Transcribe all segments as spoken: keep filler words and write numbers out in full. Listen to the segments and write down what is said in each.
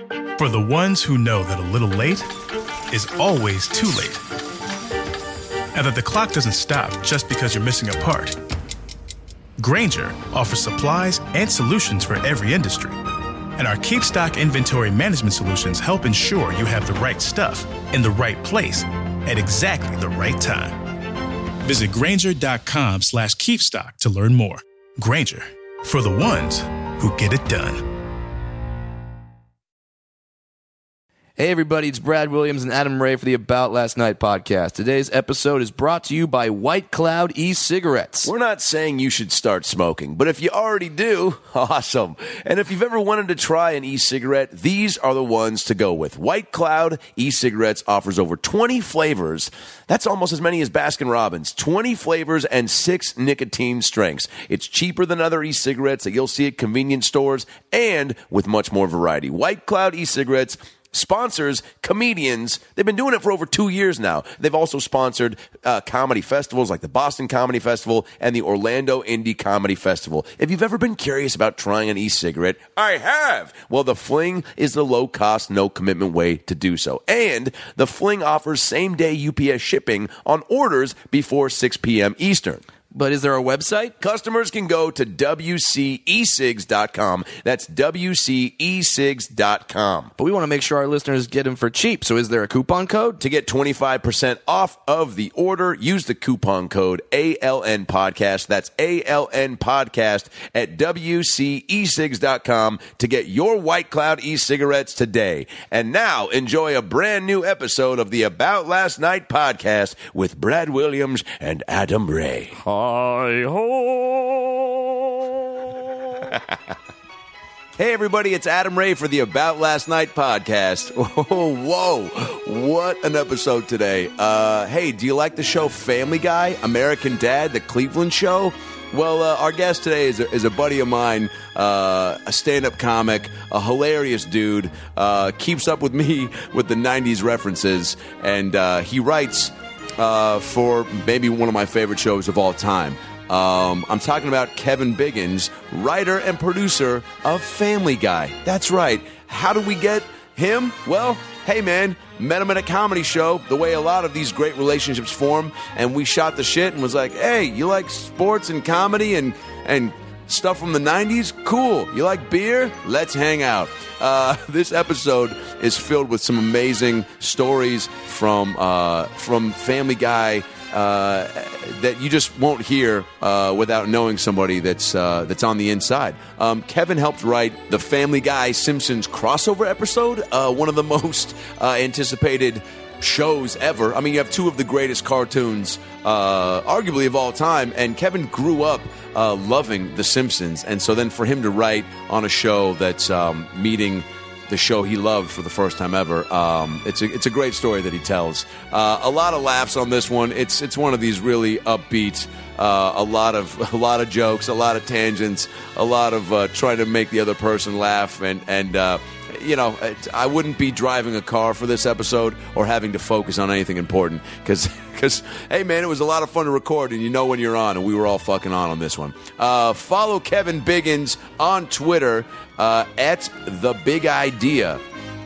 For the ones who know that a little late is always too late. And that the clock doesn't stop just because you're missing a part. Grainger offers supplies and solutions for every industry. And our KeepStock inventory management solutions help ensure you have the right stuff in the right place at exactly the right time. Visit Grainger.com slash KeepStock to learn more. Grainger, for the ones who get it done. Hey everybody, it's Brad Williams and Adam Ray for the About Last Night podcast. Today's episode is brought to you by White Cloud e-cigarettes. We're not saying you should start smoking, but if you already do, awesome. And if you've ever wanted to try an e-cigarette, these are the ones to go with. White Cloud e-cigarettes offers over twenty flavors. That's almost as many as Baskin-Robbins. twenty flavors and six nicotine strengths. It's cheaper than other e-cigarettes that you'll see at convenience stores and with much more variety. White Cloud e-cigarettes sponsors comedians. They've been doing it for over two years now. They've also sponsored uh, comedy festivals like the Boston Comedy Festival and the Orlando Indie Comedy Festival. If you've ever been curious about trying an e-cigarette, I have. Well, the Fling is the low-cost, no-commitment way to do so. And the Fling offers same-day U P S shipping on orders before six p.m. Eastern. But is there a website? Customers can go to W C E cigs dot com. That's W C E cigs dot com. But we want to make sure our listeners get them for cheap. So is there a coupon code? To get twenty-five percent off of the order, use the coupon code A L N Podcast. That's A L N Podcast at W C E cigs dot com to get your White Cloud e-cigarettes today. And now, enjoy a brand new episode of the About Last Night podcast with Brad Williams and Adam Ray. Hi-ho! Hey, everybody, it's Adam Ray for the About Last Night podcast. Oh, whoa, what an episode today. Uh, hey, do you like the show Family Guy, American Dad, the Cleveland show? Well, uh, our guest today is a, is a buddy of mine, uh, a stand-up comic, a hilarious dude, uh, keeps up with me with the nineties references, and uh, he writes uh, for maybe one of my favorite shows of all time. Um, I'm talking about Kevin Biggins, writer and producer of Family Guy. That's right. How do we get him? Well, hey, man, met him at a comedy show, the way a lot of these great relationships form, and we shot the shit and was like, hey, you like sports and comedy and and stuff from the nineties? Cool. You like beer? Let's hang out. Uh, this episode is filled with some amazing stories from uh, from Family Guy uh, that you just won't hear uh, without knowing somebody that's uh, that's on the inside. Um, Kevin helped write the Family Guy Simpsons crossover episode, uh, one of the most uh, anticipated shows ever. I mean, you have two of the greatest cartoons, uh, arguably of all time, and Kevin grew up uh, loving The Simpsons, and so then for him to write on a show that's um, meeting the show he loved for the first time ever, um, it's a it's a great story that he tells. Uh, a lot of laughs on this one. It's it's one of these really upbeat, uh, a lot of a lot of jokes, a lot of tangents, a lot of uh, trying to make the other person laugh, and and. Uh, You know, I wouldn't be driving a car for this episode or having to focus on anything important because, because, hey, man, it was a lot of fun to record, and you know when you're on, and we were all fucking on on this one. Uh, follow Kevin Biggins on Twitter uh, at The Big Idea.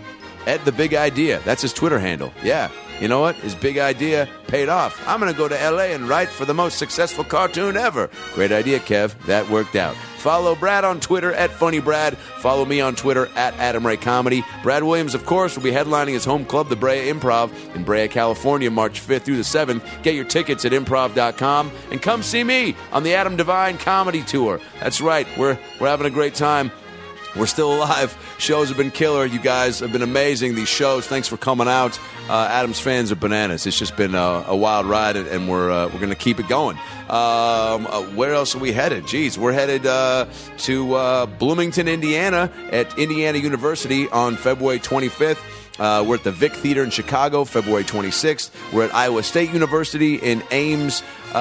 At The Big Idea. That's his Twitter handle. Yeah. You know what? His big idea paid off. I'm going to go to L A and write for the most successful cartoon ever. Great idea, Kev. That worked out. Follow Brad on Twitter at Funny Brad. Follow me on Twitter at Adam Ray Comedy. Brad Williams, of course, will be headlining his home club, the Brea Improv, in Brea, California, March fifth through the seventh. Get your tickets at improv dot com and come see me on the Adam Devine Comedy Tour. That's right. We're we're having a great time. We're still alive. Shows have been killer. You guys have been amazing. These shows, thanks for coming out. Uh, Adam's fans are bananas. It's just been a, a wild ride, and we're uh, we're going to keep it going. Um, uh, where else are we headed? Jeez, we're headed uh, to uh, Bloomington, Indiana, at Indiana University on February twenty-fifth. Uh, we're at the Vic Theater in Chicago, February twenty-sixth. We're at Iowa State University in Ames, uh,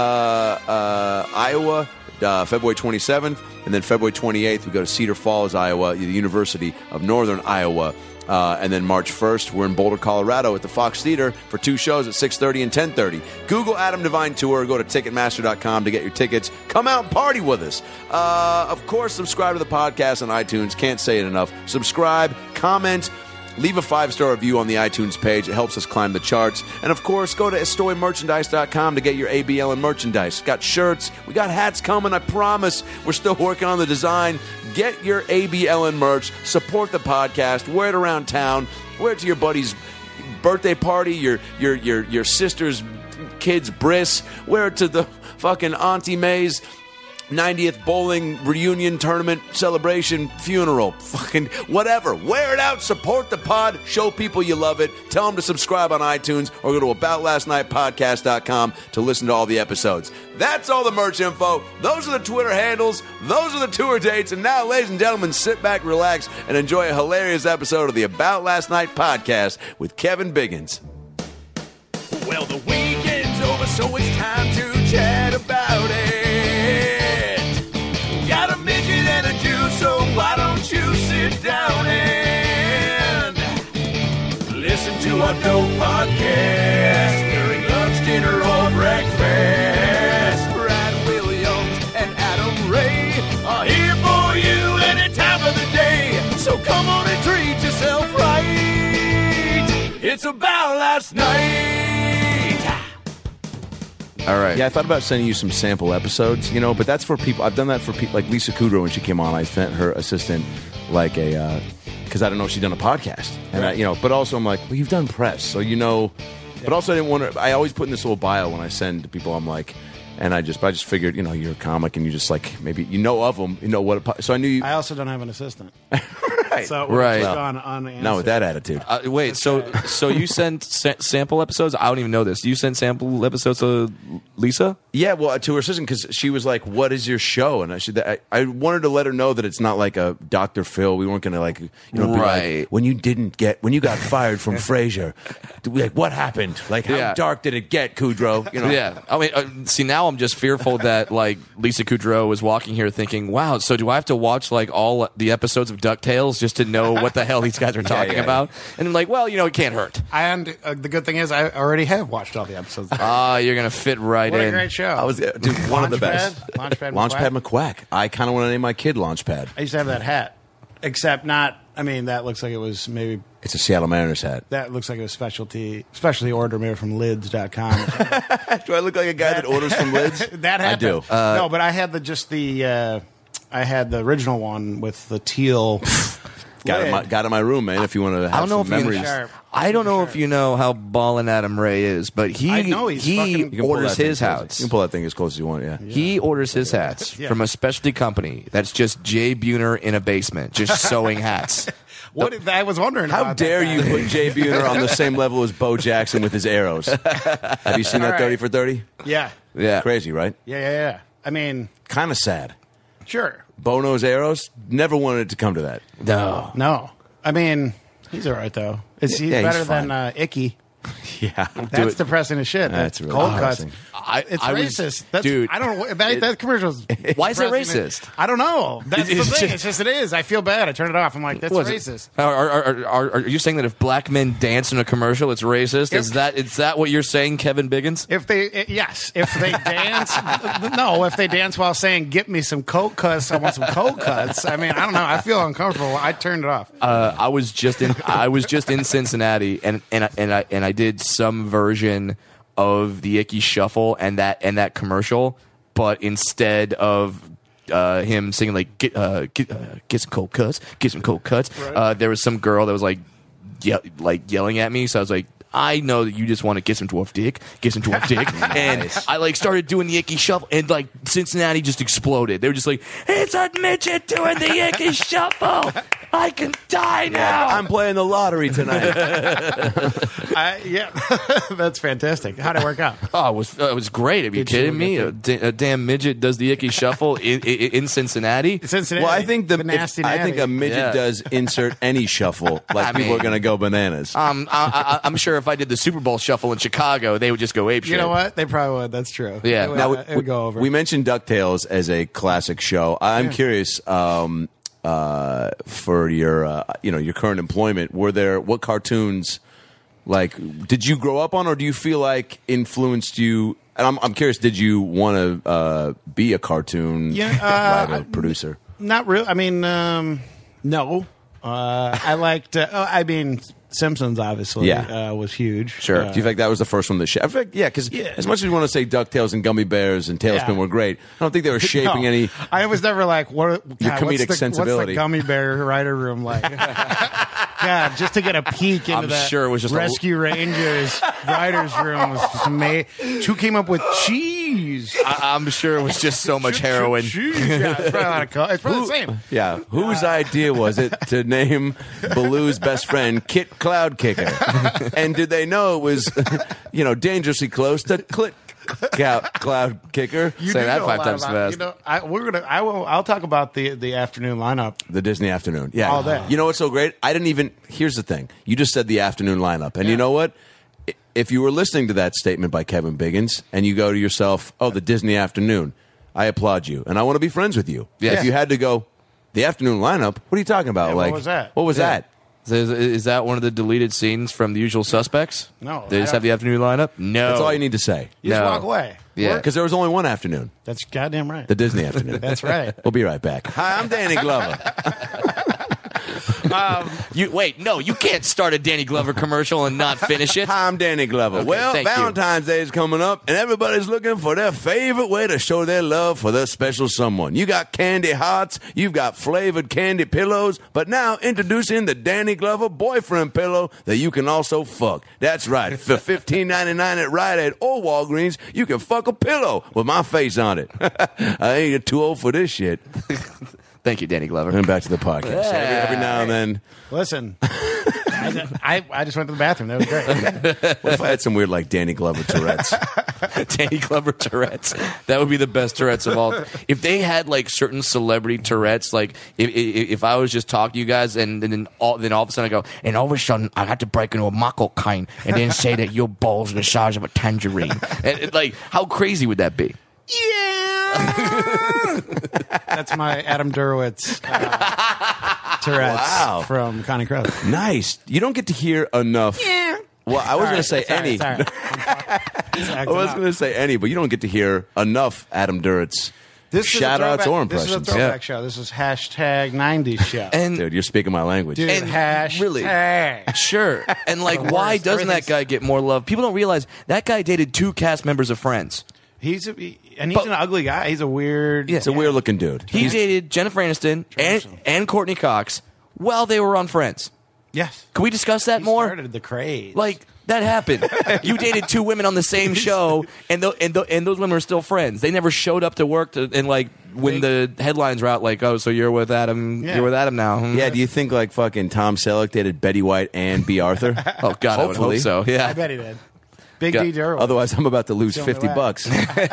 uh, Iowa, uh, February twenty-seventh. And then February twenty-eighth, we go to Cedar Falls, Iowa, the University of Northern Iowa. Uh, and then March first, we're in Boulder, Colorado at the Fox Theater for two shows at six thirty and ten thirty. Google Adam Devine Tour. Go to Ticketmaster dot com to get your tickets. Come out and party with us. Uh, of course, subscribe to the podcast on iTunes. Can't say it enough. Subscribe, comment, leave a five-star review on the iTunes page. It helps us climb the charts. And, of course, go to estoy merchandise dot com to get your A B L N merchandise. Got shirts. We got hats coming, I promise. We're still working on the design. Get your A B L N merch. Support the podcast. Wear it around town. Wear it to your buddy's birthday party, your your your your sister's kid's bris. Wear it to the fucking Auntie May's ninetieth bowling reunion tournament celebration funeral. Fucking whatever. Wear it out. Support the pod. Show people you love it. Tell them to subscribe on iTunes or go to about last night podcast dot com to listen to all the episodes. That's all the merch info. Those are the Twitter handles. Those are the tour dates. And now, ladies and gentlemen, sit back, relax, and enjoy a hilarious episode of the About Last Night podcast with Kevin Biggins. Well, the weekend's over, so it's time to chat about it. Got a midget and a Jew, so why don't you sit down and listen to our dope podcast during lunch, dinner, or breakfast. Brad Williams and Adam Ray are here for you any time of the day. So come on and treat yourself right. It's About Last Night. All right. Yeah, I thought about sending you some sample episodes, you know, but that's for people. I've done that for people like Lisa Kudrow when she came on. I sent her assistant like a, because uh, I don't know if she'd done a podcast. And, right. I, you know, but also I'm like, well, you've done press, so you know. Yeah. But also I didn't want to, I always put in this little bio when I send to people, I'm like, and I just, I just figured, you know, you're a comic and you just like, maybe you know of them, you know what, a, so I knew you. I also don't have an assistant. Right. So right. Well, on, on no, with that attitude. Uh, wait, so so you sent sa- sample episodes? I don't even know this. You sent sample episodes to Lisa? Yeah, well, to her assistant, because she was like, what is your show? And I, should, I I wanted to let her know that it's not like a Doctor Phil. We weren't going to like, you know, be right. like, when you didn't get, when you got fired from Frasier, like, what happened? Like, how Yeah. dark did it get, Kudrow? You know? Yeah. I mean, uh, see, now I'm just fearful that, like, Lisa Kudrow is walking here thinking, wow, so do I have to watch, like, all the episodes of DuckTales just to know what the hell these guys are talking yeah, about? And I'm like, well, you know, it can't hurt. And uh, the good thing is, I already have watched all the episodes. Ah, you're going to fit right What in. a great show! I was, dude, one of the best. Launchpad, Launchpad McQuack. I kind of want to name my kid Launchpad. I used to have that hat, except not. I mean, that looks like it was maybe. It's a Seattle Mariners hat. That looks like it was specialty, specialty order made from lids dot com. Do I look like a guy that, that orders from Lids? That hat. I do. Uh, no, but I had the just the. Uh, I had the original one with the teal. Got it, in my, got in my room, man. If you want to have I don't know some if memories. you, I don't know if you know how ballin' Adam Ray is, but he I know he's he fucking- You You can pull orders that thing his close- hats. You can pull that thing as close as you want. Yeah. He orders his hats Yeah. from a specialty company that's just Jay Buhner in a basement, just sewing hats. What I was wondering. How about dare that you guy. put Jay Buhner on the same level as Bo Jackson with his arrows? Have you seen that All right. thirty for thirty? Yeah, Yeah, Crazy, right? yeah, yeah, yeah. I mean, Kind of sad. sure. Bono's arrows, never wanted it to come to that. No. No, I mean, he's all right though. Is he Yeah, he's better fine. than uh, Icky? Yeah. That's depressing as shit. That's really cold depressing. cuts. I, It's I was- racist. That's, dude. I don't know. That, that commercial's Why is it depressing. racist? I don't know. That's It's the thing. just- It's just it is. I feel bad. I turn it off. I'm like, that's What is racist. it? Are, are, are, are, are you saying that if black men dance in a commercial, it's racist? If- Is that is that what you're saying, Kevin Biggins? If they, eh, yes, if they dance, no, if they dance while saying, "Get me some coke cuts," I want some coke cuts. I mean, I don't know. I feel uncomfortable. I turned it off. Uh, I was just in I was just in Cincinnati, and and I, and I and I did some version of the Icky Shuffle and that and that commercial, but instead of uh, him singing like get uh, get uh, get some cold cuts, get some cold cuts, uh, there was some girl that was like ye- like yelling at me. So I was like, I know that you just want to get some dwarf dick, get some dwarf dick, and I like started doing the Icky Shuffle, and like Cincinnati just exploded. They were just like, it's a midget doing the Icky Shuffle. I can die now. I'm playing the lottery tonight. I, yeah, that's fantastic. How'd it work out? Oh, it was uh, it was great. Are you Did kidding you me? get A, da- a damn midget does the Icky Shuffle in, in, in Cincinnati. Cincinnati. Well, I think the, the nasty. if- I think a natty. midget Yeah. does insert any shuffle. Like I people mean- are going to go bananas. Um, I, I, I'm sure if I did the Super Bowl Shuffle in Chicago, they would just go ape shit. You know what? They probably would. That's true. Yeah. It would, Now, uh, it would go over. we mentioned DuckTales as a classic show. I'm Yeah. curious um, uh, for your, uh, you know, your current employment. Were there what cartoons like did you grow up on, or do you feel like influenced you? And I'm, I'm curious. Did you want to uh, be a cartoon Yeah, uh, writer, I- producer? Not really. I mean, um, no. Uh, I liked. Uh, oh, I mean, Simpsons obviously Yeah. uh, was huge. Sure. Uh, Do you think that was the first one that shaped? I think, yeah, because Yeah. as much as we want to say DuckTales and Gummy Bears and Tailspin Yeah. were great, I don't think they were shaping no, any. I was never like, what? Your God, comedic what's the, sensibility. What's the Gummy Bear writer room like? God, just to get a peek into I'm that sure it was just a- Rescue Rangers writers room was just amazing. Who came up with cheese? I, I'm sure it was just so much heroin. Cheese. Yeah, it's probably a lot of. Co- it's probably the same. Yeah, whose idea was it to name Baloo's best friend Kit Cloud Kicker? And did they know it was, you know, dangerously close to Clit Cloud, Cloud Kicker? You Say do that know a five lot times about- fast. You know, I, we're gonna. I will. I'll talk about the the afternoon lineup. The Disney afternoon. Yeah. All day. You know what's so great? I didn't even. Here's the thing. You just said the afternoon lineup. And you Yeah. know what? I- If you were listening to that statement by Kevin Biggins and you go to yourself, oh, the Disney afternoon, I applaud you. And I want to be friends with you. Yeah. If you had to go, the afternoon lineup, what are you talking about? Yeah, what like, was that? What was Yeah. that? Is, is that one of the deleted scenes from The Usual Suspects? No, They I just don't- have the afternoon lineup? No. That's all you need to say. You just No. walk away. Yeah. Because there was only one afternoon, That's goddamn right. the Disney afternoon. That's right. We'll be right back. Hi, I'm Danny Glover. You wait, no, you can't start a Danny Glover commercial and not finish it. Hi, I'm Danny Glover. Okay, well, thank you. Valentine's Day is coming up, and everybody's looking for their favorite way to show their love for their special someone. You got candy hearts, you've got flavored candy pillows, but now introducing the Danny Glover boyfriend pillow that you can also fuck. That's right. For fifteen ninety-nine at Rite Aid or Walgreens, you can fuck a pillow with my face on it. I ain't too old for this shit. Thank you, Danny Glover. And back to the podcast. Every, every now and then, Listen, I, I, I just went to the bathroom. That was great. what if I had some weird like Danny Glover Tourette's? Danny Glover Tourette's. That would be the best Tourette's of all. If they had like certain celebrity Tourette's, like if, if, if I was just talking to you guys and, and then all then all of a sudden I go, and all of a sudden I had to break into a Mako kind and then say that your balls are the size of a tangerine. And, and, like, how crazy would that be? That's my Adam Derwitz uh, Tourette's Wow. from Connie Crows. Nice. You don't get to hear enough. Yeah. Well, I was going to say any. Sorry, sorry. I was going to say any, but you don't get to hear enough Adam Duritz This is a shout outs throwback- or This is a impressions. throwback Yeah. show. This is hashtag nineties show. And Dude, you're speaking my language. Dude, and hashtag. really- Sure. And like, The why worst. doesn't that Everything's- guy get more love? People don't realize that guy dated two cast members of Friends. He's a, he, and he's But- an ugly guy. He's a weird. Yeah. It's a weird looking dude. He dated Jennifer Aniston and, and Courtney Cox while they were on Friends. Yes. Can we discuss that He more? started the craze. Like, that happened. You dated two women on the same show, and th- and, th- and those women are still friends. They never showed up to work, to, and like when the headlines were out, like, oh, so you're with Adam, Yeah. you're with Adam now. Hmm. Yeah, do you think like fucking Tom Selleck dated Betty White and B. Arthur? Oh God, I would Hopefully. hope so. Yeah. I bet he did. Big God. D. Durrell. Otherwise, I'm about to lose It's the only fifty way. bucks.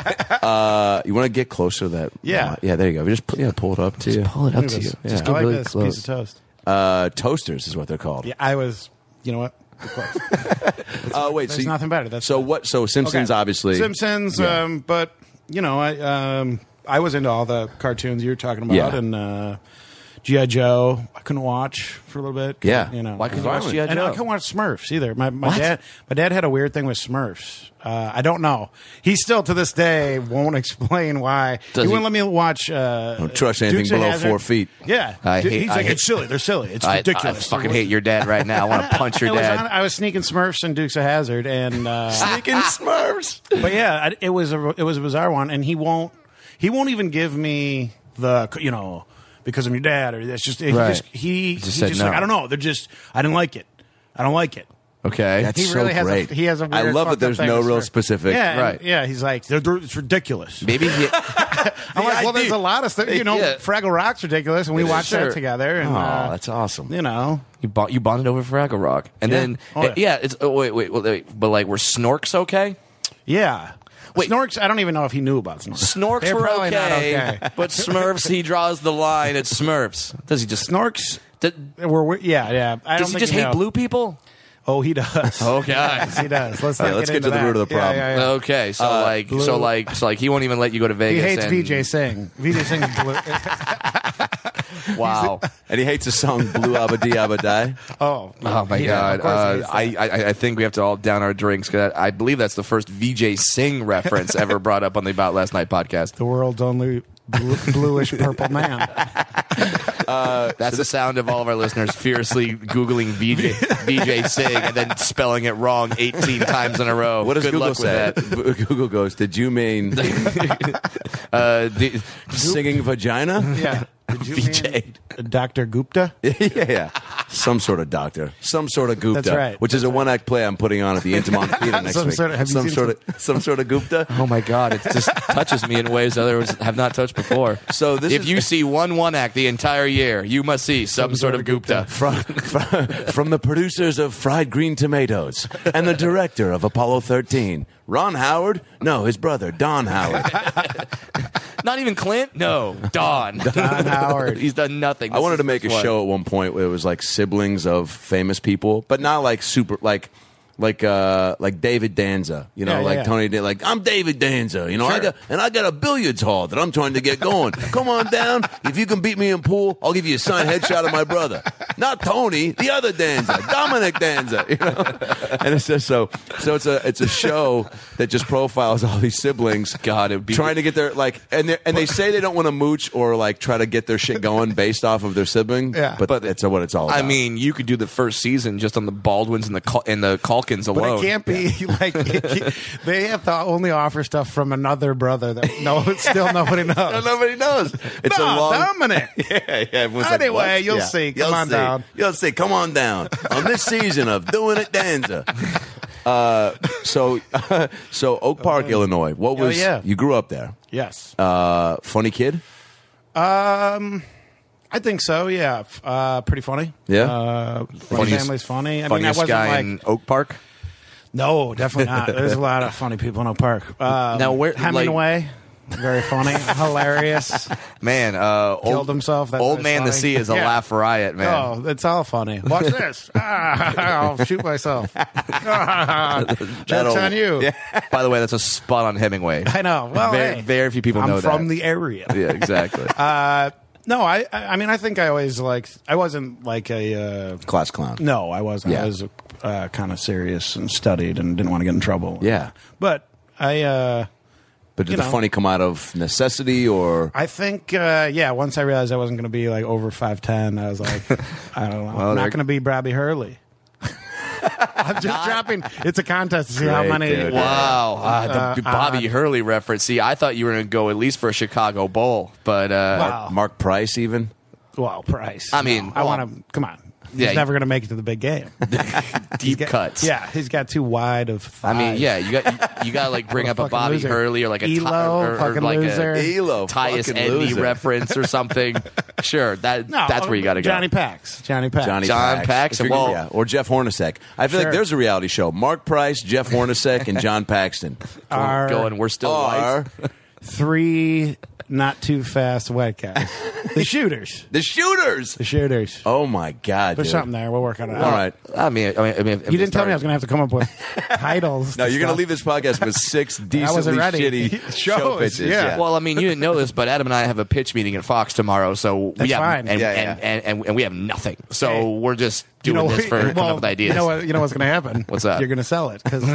uh, you want to get closer to that? Yeah. yeah. There you go. Just pull, yeah, pull it up to you. Pull it up to you. Just Just I get like really this close. piece of toast. Uh, toasters is what they're called. Yeah, I was. You know what? Of course. Oh wait, There's so you- nothing better. That's so what? So Simpsons, Okay. obviously. Simpsons. Yeah. Um, but you know, I um, I was into all the cartoons you were talking about, Yeah. and uh, G I. Joe. I couldn't watch for a little bit. Yeah. you know. Why couldn't you watch Violent. G I. And I Joe? couldn't watch Smurfs either. My, my What? dad, my dad had a weird thing with Smurfs. Uh, I don't know. He still to this day won't explain why. Does he he- wouldn't let me watch. Uh, Don't trust anything Dukes of below Hazzard. four feet. Yeah, I Dude, hate- he's I like, hate- it's silly. They're silly. It's I, ridiculous. I fucking hate your dad right now. I want to punch your I was, on, dad. I was sneaking Smurfs and Dukes of Hazzard, and uh, Sneaking Smurfs. but yeah, I- it was a it was a bizarre one, and he won't he won't even give me the you know because I'm your dad or that's just he Right. just he Just he's said just no. like I don't know. They're just I didn't like it. I don't like it. Okay. That's He so really has great. a he has a weird I love that fucked up there's thing no with real Smurfs. specific. Yeah, and- Right. yeah. He's like they're, they're, it's ridiculous. Maybe he, I'm like, well, there's idea- a lot of stuff. You know, Yeah. Fraggle Rock's ridiculous, and we It is, watched sure. that together. And, Oh, uh, that's awesome. you know, you, bond, you bonded over Fraggle Rock. And Yeah. then, Oh, yeah. yeah, it's, oh, wait, wait, wait, but like, were Snorks okay? yeah. Wait. Snorks. I don't even know if he knew about Snorks. Snorks They're were probably okay, not okay. but Smurfs, he draws the line at Smurfs. Does he just Snorks. Does, Were yeah, yeah. I does don't he think just you hate know. blue people? Oh, he does. Okay. he does. Let's All right, not let's get, get into to the that. root of the Yeah, problem. yeah, yeah. Okay, so Uh, like, blue- so like, so like, he won't even let you go to He Vegas. hates and, V J Singh. V J Singh is blue. Wow. And he hates the song "Blue Abba Dee Abba Die." Oh, Oh my yeah, God! of course he Uh, hates I, that. I I think we have to all down our drinks because I believe that's the first V J Singh reference ever brought up on the About Last Night podcast. the world's only blue, bluish purple man. That's the sound of all of our listeners furiously Googling V J, V J Sig and then spelling it wrong eighteen times in a row. What does Good Google luck say? with that. Google goes, did you mean Uh, the, singing vagina? Yeah. Did you V J. mean Doctor Gupta? yeah, yeah. Some sort of doctor. Some sort of Gupta. That's right. Which is a one-act play I'm putting on at the Intimont Theater next Some week. sort of- have you some seen sort of some sort of Gupta. Oh my God! It just touches me in ways others have not touched before. So this if is- you see one one act the entire year, you must see some, sort of Gupta. From, from, from the producers of Fried Green Tomatoes and the director of Apollo thirteen, Ron Howard. No, his brother Don Howard. Not even Clint. No, Don. Don Howard. He's done nothing. I This wanted is to make a what- show at one point where it was like siblings of famous people, but not like super like like uh like David Danza, you know, Yeah, yeah, like yeah. Tony Dan- like I'm David Danza, you know, I Sure. got and I got a billiards hall that I'm trying to get going. Come on down. If you can beat me in pool, I'll give you a signed headshot of my brother. Not Tony, the other Danza, Dominic Danza, you know. And it's just so so it's a it's a show that just profiles all these siblings. God, it would be trying to get their like and they and they say they don't want to mooch or like try to get their shit going based off of their sibling. Yeah. But, that's what it's all about. I mean, you could do the first season just on the Baldwins and the Cul- and the Culkins But alone. it can't be like it can't- they have to only offer stuff from another brother that no, still nobody knows. No, nobody knows. It's no, a long. Dominic. Yeah, yeah. everyone's like, Anyway, what? you'll Yeah. see. Come You'll on see. down. You'll see. Come on down on this season of Doing It Danza. Uh, so, so Oak Park, Illinois. What Oh, was? yeah. You grew up there. Yes. Uh, funny kid. Um, I think so. Yeah. F- Uh, pretty funny. Yeah? Uh, my Funniest- family's funny. I mean, I Funniest wasn't guy like in Oak Park. no, definitely not. There's a lot of funny people in Oak Park. Um, Now, where- Hemingway, very funny, hilarious. Man, uh, Killed old, himself. That's old that's man the funny. sea is a Yeah. laugh riot, man. Oh, it's all funny. Watch this. Ah, I'll shoot myself. Jokes That'll- on you. By the way, that's a spot on Hemingway. I know. Well, very, hey, very few people I'm know from that. the area. Yeah, exactly. Uh, no, I, I I mean, I think I always liked. I wasn't like a. Uh, Class clown. no, I wasn't. Yeah. I was uh, kind of serious and studied and didn't want to get in trouble. Yeah. but I. Uh, But did You the know. funny come out of necessity or? I think, uh, yeah. Once I realized I wasn't going to be like over five ten, I was like, I don't know. Well, I'm there- not going to be Brabby Hurley. I'm just dropping. It's a contest to see how Great, many. dude. Wow, uh, the Uh, Bobby uh, Hurley reference. See, I thought you were going to go at least for a Chicago Bowl, but uh, Wow. Mark Price even? Well, Price. I mean, I well, want to. Come on. yeah, He's never going to make it to the big game. deep Got- cuts. Yeah, he's got too wide of thighs. I mean, yeah, you got you, you got to like bring What a up a fucking Bobby loser. Hurley or like a Elo, Ty- or, or fucking like loser. a Elo, Tyus fucking Edney loser. reference or something. Sure, that No, that's where you got to go. Johnny Pax. Johnny Pax. Johnny John Pax. Paxton, If you're- well- yeah, or Jeff Hornacek. I feel Sure. like there's a reality show. Mark Price, Jeff Hornacek, and John Paxton Are Going, we're still are white. three not too fast white guys. The shooters. the shooters. The shooters. Oh my God! There's dude. something there. We're working on it. All right. I mean, I mean, I mean You didn't tell me I was going to have to come up with titles. No, to you're going to stuff. leave this podcast with six wasn't decently ready. shitty show Shows, pitches. yeah. Well, I mean, you didn't know this, but Adam and I have a pitch meeting at Fox tomorrow, so That's we have fine. And, Yeah, and, yeah. And, and, and we have nothing. So Hey. we're just You doing know, this for coming well, up with ideas. You know what? You know what's going to happen? What's that? You're going to sell it because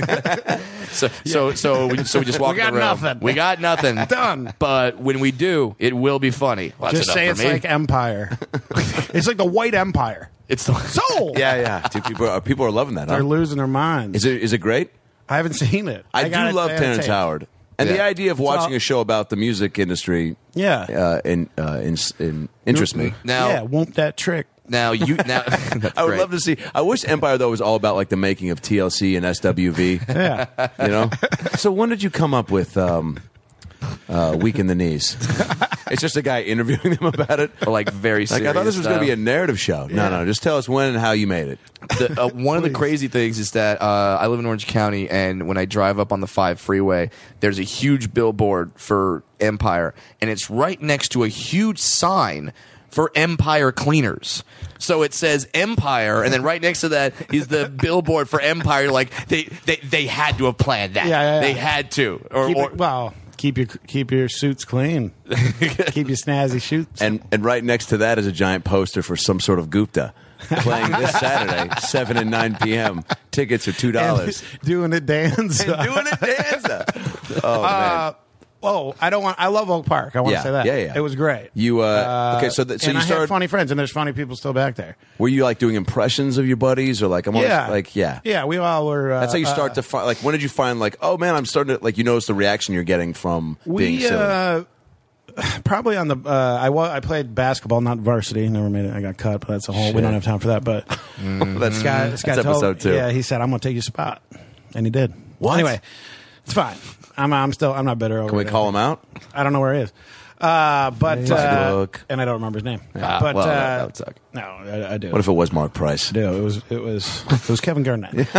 So so so we, so we just walk We in got the room. nothing. We got nothing. Done. But when we do, it will be funny. Well, that's just enough say for it's me. like Empire. It's like the White Empire. it's the Sold. Yeah, yeah. Dude, people are people are loving that. They're Huh? losing their minds. Is it is it great? I haven't seen it. I, got do it love there Terrence taped. Howard, and the Yeah. idea of It's watching all- a show about the music industry. Yeah. Uh, in, uh, in, in interests me. now yeah, won't that trick? now you now. That's I would great. love to see. I wish Empire though was all about like the making of T L C and S W V. Yeah. You know. So when did you come up with um, uh, Weak in the Knees? It's just a guy interviewing them about it. like very Like serious I thought this was going to be a stuff. narrative show. No, no. Just tell us when and how you made it. The, uh, one of the crazy things is that uh, I live in Orange County, and when I drive up on the five freeway, there's a huge billboard for Empire, and it's right next to a huge sign for Empire Cleaners. So it says Empire, and then right next to that is the billboard for Empire. Like they, they, they had to have planned that. Yeah, yeah, yeah. They had to. Or, Keep or it, well, keep your keep your suits clean. Keep your snazzy suits. And and right next to that is a giant poster for some sort of Gupta playing this Saturday, seven and nine p.m. Tickets are two dollars. doing it, dance. Doing it, dancer. Oh man. Uh, Oh, I don't want. I love Oak Park. I want Yeah, to say that. yeah, yeah. It was great. You uh, okay? So that so and you I started. had funny friends, and there's funny people still back there. Were you like doing impressions of your buddies, or like I'm always, Yeah, like yeah. yeah. We all were. Uh, That's how you start uh, to find. Like, when did you find like, oh man, I'm starting to like. You notice the reaction you're getting from being We silly. uh, probably on the. Uh, I wa- I played basketball, not varsity. Never made it. I got cut, but that's a whole. We don't have time for that. But that's Scott, Scott that's told- episode two. Yeah, he said I'm going to take your spot, and he did. What? Anyway, it's fine. I'm. I'm still. I'm not bitter over. Can we it. call him out? I don't know where he is. Uh, but uh, Look. and I don't remember his name. Ah, but well, uh, that- that would suck. No, I, I do. What if it was Mark Price? I do. It was. It was. It was Kevin Garnett.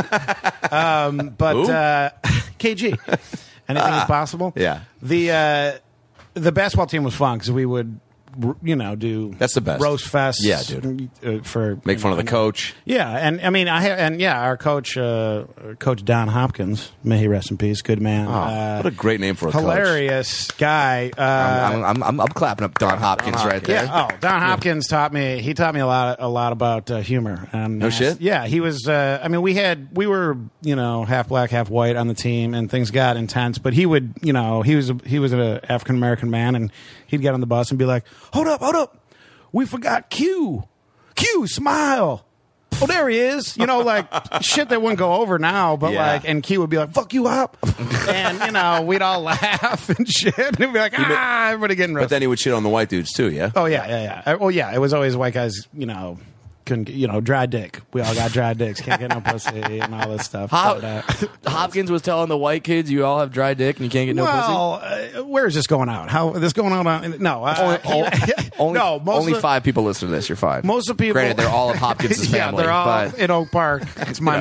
um, but uh, K G. Anything is possible. Yeah. The uh, the basketball team was fun because we would, you know, do That's the best. roast fest. Yeah, dude. Uh, for Make you fun know, of the coach. Yeah, and I mean, I ha- and yeah, our coach, uh, Coach Don Hopkins, may he rest in peace, good man. Oh, uh, what a great name for a coach. hilarious guy. Uh, I'm, I'm, I'm, I'm clapping up Don Hopkins right there. yeah. Oh, Don Hopkins taught me. He taught me a lot. A lot about uh, humor. And, No uh, shit? Yeah, he was. Uh, I mean, we had. We were. You know, half black, half white on the team, and things got intense. But he would. You know, he was. A, he was an African American man, and he'd get on the bus and be like, "Hold up, hold up, we forgot Q. Q, smile." Oh, there he is. You know, like shit that wouldn't go over now, but Yeah. like, and Q would be like, "Fuck you up," and you know, we'd all laugh and shit, and he'd be like, "Ah, everybody getting roasted." But then he would shit on the white dudes too. Yeah. Oh yeah, yeah, yeah. Oh yeah, it was always white guys. You know, couldn't get- you know dry dick. We all got dry dicks. Can't get no pussy and all this stuff. Hop- But, uh, Hopkins was telling the white kids, "You all have dry dick and you can't get no pussy." well, uh, where is this going out? How is this going out? On, no, uh, Only, no. Most only of, five people listen to this. You're fine. Most of people. Granted, they're all of Hopkins' yeah, family. they're all but in Oak Park. It's my You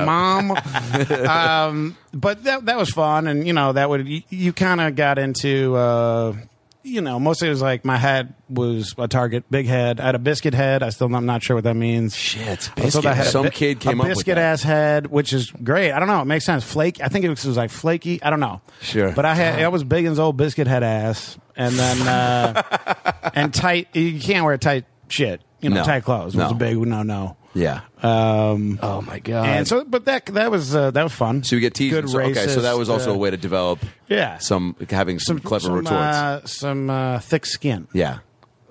know. mom. um, but that that was fun, and you know that would you, you kind of got into. Uh, You know, mostly it was like my head was a target, big head. I had a biscuit head. I still I'm not sure what that means. Shit, I still biscuit. had a Some bi- kid came a up with biscuit that. ass head, which is great. I don't know. It makes sense. Flake. I think it was, it was like flaky. I don't know. Sure. But I had I was big as old biscuit head ass, and then uh, and tight. You can't wear tight shit. You know, No. tight clothes was No. a big no no. Yeah. Um, oh my god! and so, but that that was uh, that was fun. So you get teased. Good so, okay, so that was racist, also uh, a way to develop. yeah. Some having some, clever some, retorts. uh, some uh, thick skin. yeah.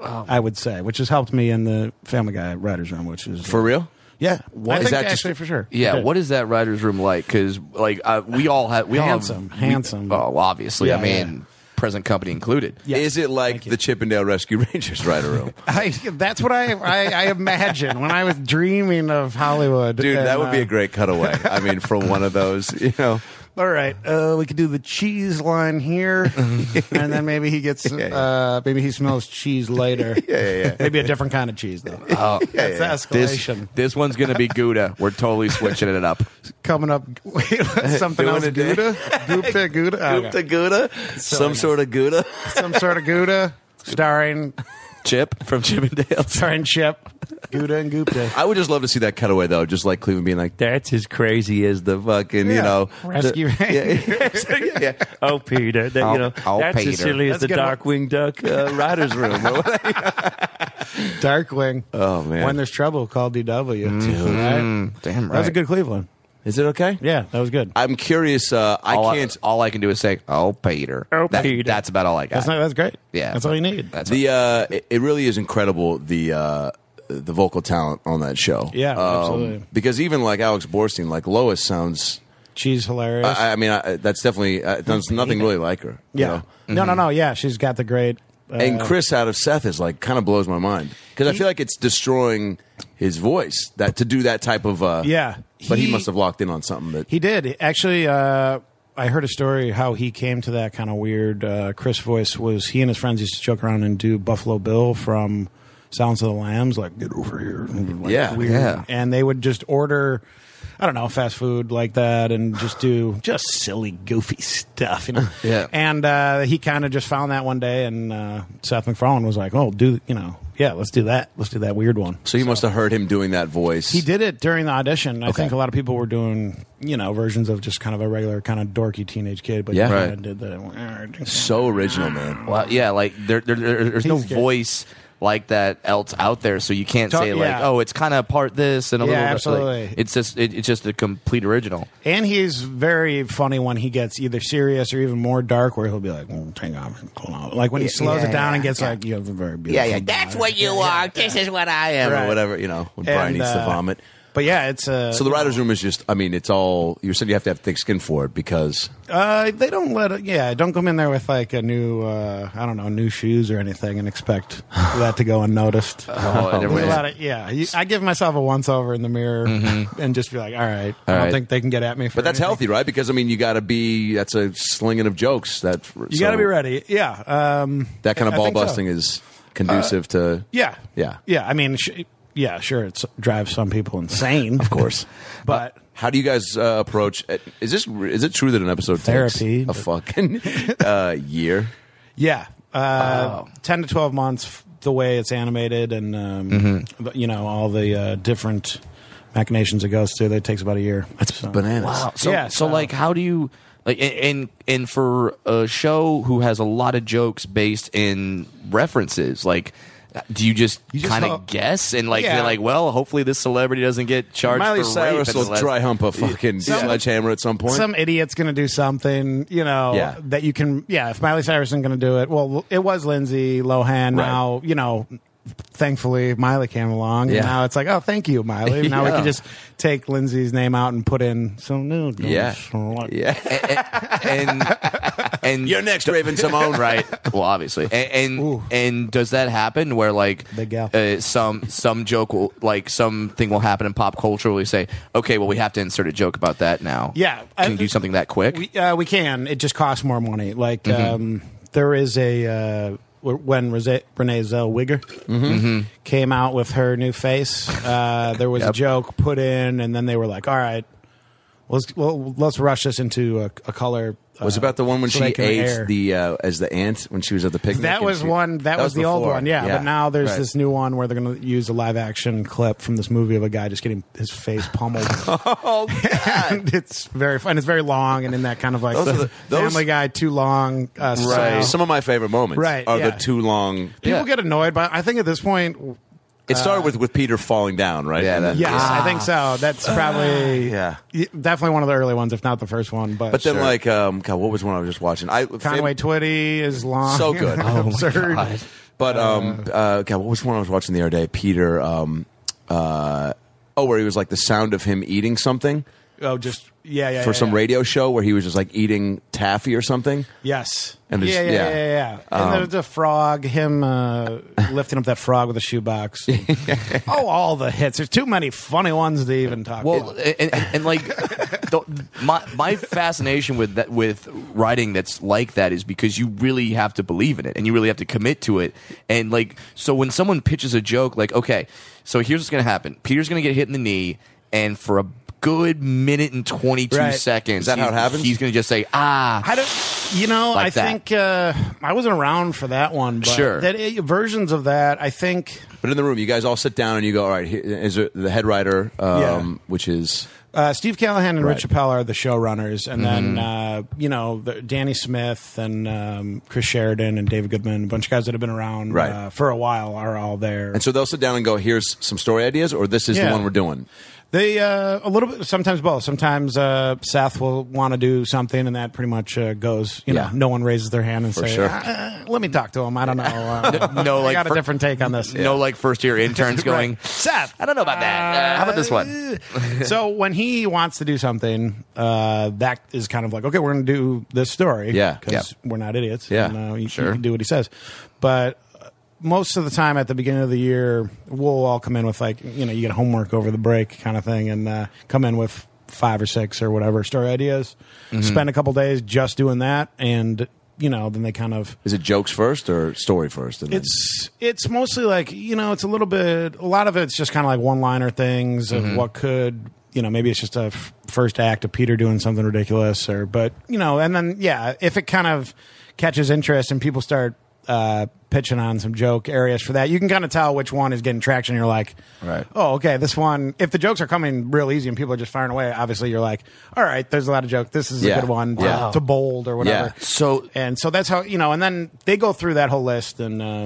I would say, which has helped me in the Family Guy writers' room, which is For real? yeah. What I is think that just- actually for sure. yeah, It did. what is that writer's room like? Because like uh, we all have we Handsome, all have, we- handsome. oh, obviously. Yeah, I mean, present company included. Yes. Is it like the Chippendale Rescue Rangers writer room? I, that's what I, I I imagine when I was dreaming of Hollywood. Dude, And, that would be uh, a great cutaway. I mean, from one of those, you know. All right, uh, we could do the cheese line here, and then maybe he gets, yeah. uh, maybe he smells cheese later. Yeah, yeah, yeah. Maybe a different kind of cheese though. Oh, That's yeah. this escalation this one's gonna be Gouda. We're totally switching it up. coming up. Wait, something Doing else? it, dude. Gouda, Gupta, Gouda, Oh, okay. Gouda Gouda? Some sort of Gouda? Some sort of Gouda, starring Chip from Chippendales. starring Chip, Gouda and Gupta. I would just love to see that cutaway, though. Just like Cleveland being like, that's as crazy as the fucking, you Yeah. know. Rescue the, yeah, yeah, yeah. Oh, Peter. That, Oh, you know, oh, that's Peter. as silly as That's the gonna- Darkwing Duck uh, writer's room. Darkwing. Oh, man. When there's trouble, call D W. Right? Mm, damn right. That was a good Cleveland. Is it okay? Yeah, that was good. I'm curious. Uh, I all can't. I, all I can do is say, "Oh, Peter." Oh, That- Peter. That's about all I got. That's not, that's great. Yeah. that's all you need. That's The uh, it, it really is incredible the uh, the vocal talent on that show. Yeah, Um, absolutely. Because even like Alex Borstein, like Lois sounds. She's hilarious. I, I mean, I, that's definitely uh, there's nothing really like her. you yeah. know? No, no, no. Yeah, she's got the great. Uh, And Chris out of Seth is like kind of blows my mind because I feel like it's destroying his voice that to do that type of. Uh, Yeah, but he, he- must have locked in on something that. He did actually. Uh, I heard a story how he came to that kind of weird uh, Chris voice. Was he and his friends used to joke around and do Buffalo Bill from Silence of the Lambs, like "Get over here," and, like, Yeah, weird. yeah. And they would just order, I don't know, fast food like that, and just do just silly, goofy stuff, you know. Yeah. And uh, he kind of just found that one day, and uh, Seth MacFarlane was like, "Oh, do you know? Yeah, let's do that. Let's do that weird one." So he must have heard him doing that voice. He did it during the audition. I Okay. think a lot of people were doing, you know, versions of just kind of a regular kind of dorky teenage kid, but Yeah. he kind of did the. So original, man. Well, yeah, like there, there, there- there's no He's good. voice like that else out there, so you can't Talk- say like, yeah. oh, it's kind of part this and a Yeah, little bit. absolutely. Like, it's just it, it's just a complete original. And he's very funny when he gets either serious or even more dark, where he'll be like, well, hang on, hold on. Like when he slows yeah, it down and yeah, gets yeah. like, you have a very beautiful Yeah, yeah, that's body. what you are. This is what I am, Right. or whatever. You know, when Brian And, needs to uh, vomit. But yeah, it's uh, So the writers' room is just. I mean, it's all. You said you have to have thick skin for it because. Uh, they don't let it. Yeah, don't come in there with like a new, uh, I don't know, new shoes or anything, and expect that to go unnoticed. Oh, and There's everybody- a lot of yeah. You, I give myself a once over in the mirror and just be like, all right, I don't right. think they can get at me. For But that's anything. healthy, right? Because I mean, you got to be. That's a slinging of jokes. That You got to be ready. Yeah. Um, That kind of I ball think so. busting is conducive to. Yeah. Yeah. Yeah. I mean, sh- yeah, sure. It drives some people insane, of course. but. How do you guys uh, approach? Is this is it true that an episode Therapy, takes a but- fucking uh, year? Yeah, uh, ten to twelve months. f- The way it's animated, and um, Mm-hmm. the- you know all the uh, different machinations it goes through. That takes about a year. That's So- bananas. Wow. So, Yeah, so so- like, how do you like? And, and and for a show who has a lot of jokes based in references, like, do you just, You just kind of hope- guess and like Yeah. you're like, well, hopefully this celebrity doesn't get charged Miley for Cyrus rape will unless- dry hump a fucking Some- sledgehammer at some point. Some idiot's going to do something, you know, Yeah. that you can. Yeah, if Miley Cyrus isn't going to do it, well, it was Lindsay Lohan. Right. Now, you know, thankfully Miley came along, Yeah. and now it's like, oh, thank you, Miley. Now we Yeah. can just take Lindsay's name out and put in some new. yeah, yeah. and and You're next, Raven Simone. right? Well, obviously, and and, Ooh. and does that happen where like Big gal. uh, some some joke will like something will happen in pop culture where we say, okay, well, we have to insert a joke about that now. Yeah, can I- you do something that quick? We uh, we can. It just costs more money. Like Mm-hmm. um, there is a uh, w- when Rose- Renee Zellweger Mm-hmm. came out with her new face. Uh, there was a Yep. joke put in, and then they were like, "All right, let's well, let's rush this into a, a color." Was uh, it about the one when so they she can ate air. the uh, as the ant when she was at the picnic? That and was she- one. That, was, the old before. one, yeah. But now there's Right. this new one where they're going to use a live action clip from this movie of a guy just getting his face pummeled. Oh God! And it's very fun. It's very long, and in that kind of like Those are the- those- Family Guy too long. Uh, Right. style. Some of my favorite moments Right, are yeah. the too long. People Yeah. get annoyed, but I think at this point, It started with with Peter falling down, right? Yeah, And that- then- yes, I think so. That's probably Yeah. y- definitely one of the early ones, if not the first one. But, But then, Sure. like, um, God, what was one I was just watching? I Conway Twitty is long, So good. and Oh my absurd. God. But um, uh, God, what was one I was watching the other day? Peter, um, uh, oh, where he was like the sound of him eating something Oh, just yeah, yeah. for yeah, some yeah. radio show where he was just like eating taffy or something. Yes. And yeah, there's- yeah, yeah. yeah, yeah, yeah. And Um, there's a frog, him uh, lifting up that frog with a shoebox. Oh, all the hits. There's too many funny ones to even talk Well, about. and, and, and like the, my my fascination with that with writing that's like that is because you really have to believe in it and you really have to commit to it. And like, so when someone pitches a joke, like, okay, so here's what's going to happen: Peter's going to get hit in the knee, and for a good minute and twenty-two Right. seconds, Is that how he- it happens? He's going to just say, ah. I don't, you know, Like I that. think uh, I wasn't around for that one. But Sure. that uh, versions of that, I think. But in the room, you guys all sit down and you go, all right, here is it the head writer, um, Yeah. which is Uh, Steve Callahan and Right. Rich Chappelle are the showrunners, and Mm-hmm. then uh, you know the, Danny Smith and um, Chris Sheridan and David Goodman, a bunch of guys that have been around Right. uh, for a while, are all there. and so they'll sit down and go, here's some story ideas, or this is the Yeah. one we're doing. They uh, a little bit, sometimes both. Sometimes uh, Seth will want to do something, and that pretty much uh, goes. You know, Yeah. no one raises their hand and For say, sure. "Uh, "Let me talk to him." I don't know. Uh, No, I like got a for- different take on this. No, like first year interns going, Right. Seth, I don't know about that. Uh, how about this one? so when he wants to do something, uh, that is kind of like, okay, we're going to do this story. Yeah. Because we're not idiots. Yeah. And, uh, you, Sure. you can do what he says. But uh, most of the time at the beginning of the year, we'll all come in with like, you know, you get homework over the break kind of thing, and uh, come in with five or six or whatever story ideas. Mm-hmm. Spend a couple days just doing that, and, you know, then they kind of Is it jokes first or story first? And then- it's it's mostly like, you know, it's a little bit, a lot of it's just kind of like one liner things of what could, you know, maybe it's just a f- first act of Peter doing something ridiculous, or but you know, and then yeah, if it kind of catches interest and people start uh, pitching on some joke areas for that, you can kind of tell which one is getting traction. You're like, Right. oh, okay, this one. If the jokes are coming real easy and people are just firing away, obviously you're like, all right, there's a lot of joke. This is Yeah. a good one to, Wow. to bold or whatever. Yeah. So And so that's how, you know, and then they go through that whole list, and um,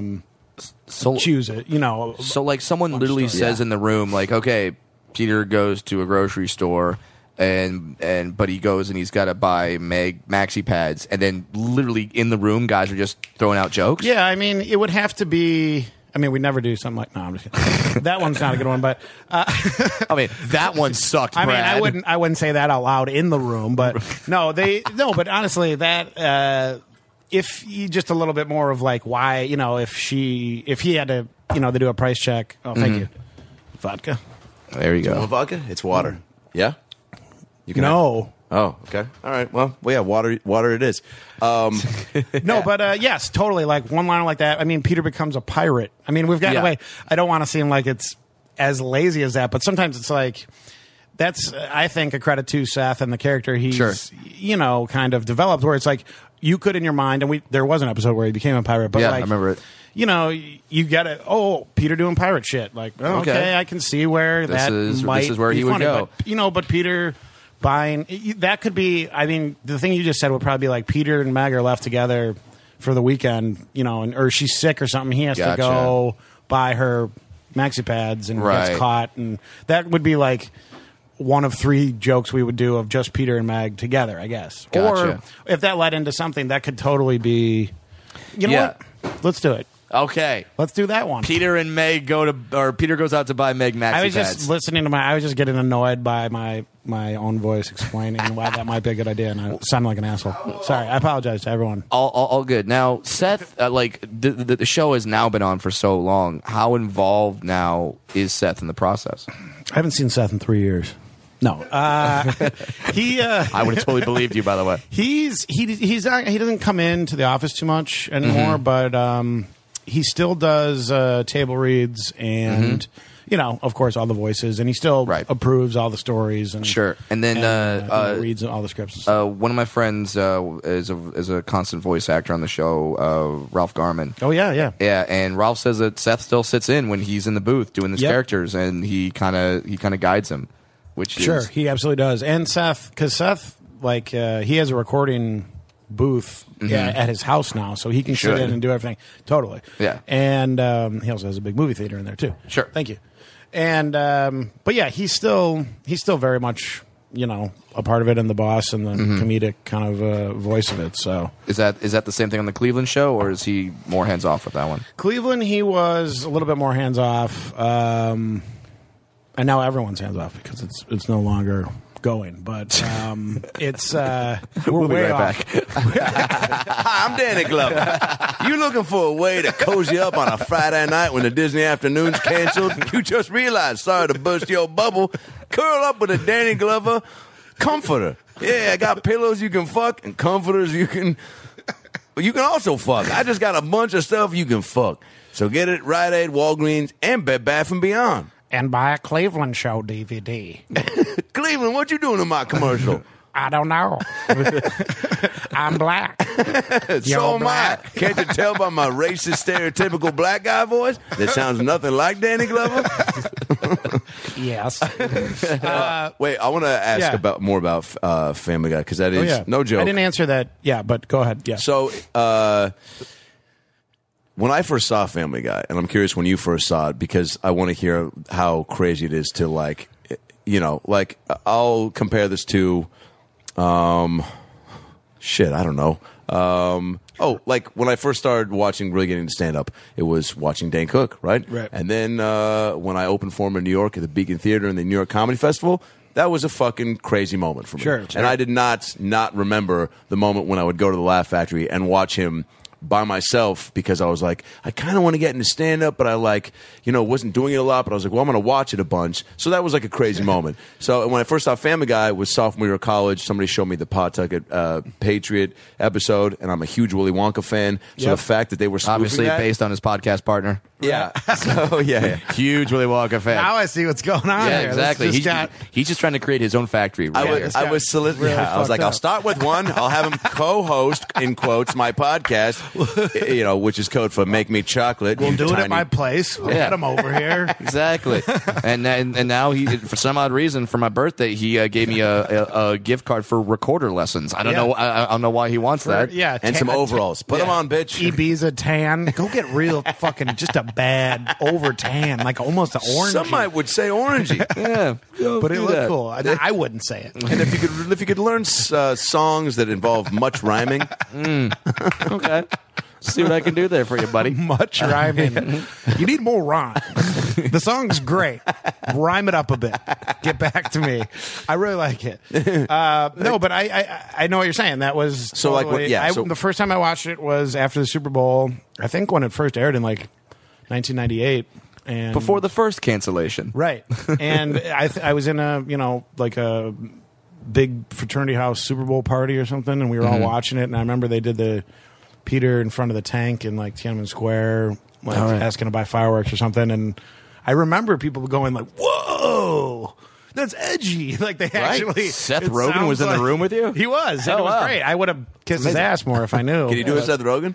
So choose it. You know, So, like, someone literally stuff. says Yeah. in the room, like, okay, Peter goes to a grocery store, and and but he goes and he's got to buy Meg maxi pads, and then literally in the room, guys are just throwing out jokes. yeah. I mean, it would have to be. I mean, we never do something like. No, I'm just kidding. That one's not a good one, but uh, I mean, that one sucked. I mean, Brad. I wouldn't. I wouldn't say that out loud in the room, but no, they no. But honestly, that uh, if you just a little bit more of like why you know if she if he had to you know they do a price check. Oh, thank you, vodka. There you You want go. vodka? It's water. Yeah. You No, Oh, okay. All right. Well, well, yeah. Water. Water. It is. Um, no, but uh, yes, totally. Like one line like that. I mean, Peter becomes a pirate. I mean, we've gotten Yeah. away. I don't want to seem like it's as lazy as that, but sometimes it's like that's. uh, I think a credit to Seth and the character he's Sure. you know kind of developed, where it's like you could in your mind, and we there was an episode where he became a pirate, but Yeah, I like, remember it. You know, you get it. Oh, Peter doing pirate shit. Like, oh, okay. Okay. I can see where This that is- this might is where be he would funny. go. But, you know, but Peter buying that could be. I mean, the thing you just said would probably be like Peter and Meg are left together for the weekend. You know, and or she's sick or something. He has Gotcha. to go buy her maxi pads and Right. gets caught, and that would be like one of three jokes we would do of just Peter and Meg together, I guess. Gotcha. Or if that led into something, that could totally be. You know Yeah. what? Let's do it. Okay. Let's do that one. Peter and Meg go to, or Peter goes out to buy Meg maxi I was pads. just listening to my. I was just getting annoyed by my my own voice explaining why that might be a good idea, and I sound like an asshole. Sorry, I apologize to everyone. all, all, all good. Now, Seth, uh, like the, the the show has now been on for so long. How involved now is Seth in the process? I haven't seen Seth in three years. No, uh, he uh, I would have totally believed you, by the way. he's he he's not, he doesn't come into the office too much anymore, Mm-hmm. but um, he still does uh, table reads and. You know, of course, all the voices, and he still Mm-hmm. Right. approves all the stories. And Sure. And then, and, uh, you know, uh, reads all the scripts. And stuff. Uh, one of my friends uh, is a is a constant voice actor on the show, uh, Ralph Garman. oh yeah, yeah. Yeah, and Ralph says that Seth still sits in when he's in the booth doing his Yep. characters, and he kind of he kind of guides him, which Sure, is he absolutely does. And Seth, because Seth, like, uh, he has a recording booth yeah, at his house now, so he can Should. sit in and do everything. Totally. Yeah. And um, he also has a big movie theater in there too. Sure. Thank you. And um, but yeah, he's still he's still very much you know a part of it and the boss and the comedic kind of uh, voice of it. So is that is that the same thing on the Cleveland show, or is he more hands off with that one? Cleveland, he was a little bit more hands off, um, and now everyone's hands off because it's it's no longer going. But um, it's uh, we're We'll be way right off. back. Hi, I'm Danny Glover. You looking for a way to cozy up on a Friday night when the Disney afternoon's canceled? You just realized, sorry to burst your bubble. Curl up with a Danny Glover comforter. Yeah, I got pillows you can fuck and comforters you can. You can also fuck. I just got a bunch of stuff you can fuck. So get it at Rite Aid, Walgreens, and Bed Bath and Beyond. And buy a Cleveland show D V D. Cleveland, what you doing in my commercial? I don't know. I'm black. So You're am I. black. Can't you tell by my racist, stereotypical black guy voice that sounds nothing like Danny Glover? Yes. Wait, I want to ask Yeah. about more about uh, Family Guy because that Oh, is yeah. no joke. I didn't answer that. Yeah, but go ahead. Yeah. So, uh, when I first saw Family Guy, and I'm curious when you first saw it because I want to hear how crazy it is to like, you know, like I'll compare this to, um, shit, I don't know. Um, oh, like when I first started watching, really getting into stand up, it was watching Dane Cook, right? Right. And then uh, when I opened for him in New York at the Beacon Theater and the New York Comedy Festival. That was a fucking crazy moment for me. Sure, sure. And I did not not remember the moment when I would go to the Laugh Factory and watch him by myself because I was like, I kind of want to get into stand-up, but I like, you know, wasn't doing it a lot, but I was like, well, I'm going to watch it a bunch. So that was like a crazy moment. So when I first saw Family Guy, it was sophomore year of college. Somebody showed me the Pawtucket uh, Patriot episode, and I'm a huge Willy Wonka fan. So Yep. the fact that they were spoofing Obviously, that, based on his podcast partner. Yeah. So yeah, yeah. Huge Willy Wonka fan. Now I see what's going on yeah, here. This exactly. just He's, got- he's just trying to create his own factory. Right I here. was, I was, solic- really yeah, I was fucked like, I'll up. start with one. I'll have him co-host in quotes my podcast, you know, which is code for "Make Me Chocolate." We'll you do it tiny- at my place. We'll Yeah. get him over here. Exactly, and, and and now he, for some odd reason, for my birthday, he uh, gave me a, a, a gift card for recorder lessons. I don't Yeah. know. I, I don't know why he wants For- that. yeah, and tan- some overalls. Put them Yeah. on, bitch. Ibiza tan. Go get real fucking just a bad over tan, like almost an orange. Some might would say orangey. Yeah, but it do looked that. cool. I, I wouldn't say it. And if you could, if you could learn uh, songs that involve much rhyming, Okay, see what I can do there for you, buddy. Much rhyming. You need more rhyme. The song's great. Rhyme it up a bit. Get back to me. I really like it. Uh, no, but I, I I know what you're saying. That was So, like, what- totally- yeah, I, so- the first time I watched it was after the Super Bowl. I think when it first aired in like nineteen ninety-eight. And Before the first cancellation, right, and I th- I was in a you know like a big fraternity house Super Bowl party or something, and we were Mm-hmm. all watching it. And I remember they did the Peter in front of the tank in like Tiananmen Square, like Oh, right. asking to buy fireworks or something. And I remember people going like, "Whoa, that's edgy!" Like they actually. Seth it Rogen was sounds in the like- room with you? He was. And Oh, it was wow. great. I would have kissed his ass more if I knew. can you do a Seth Rogen?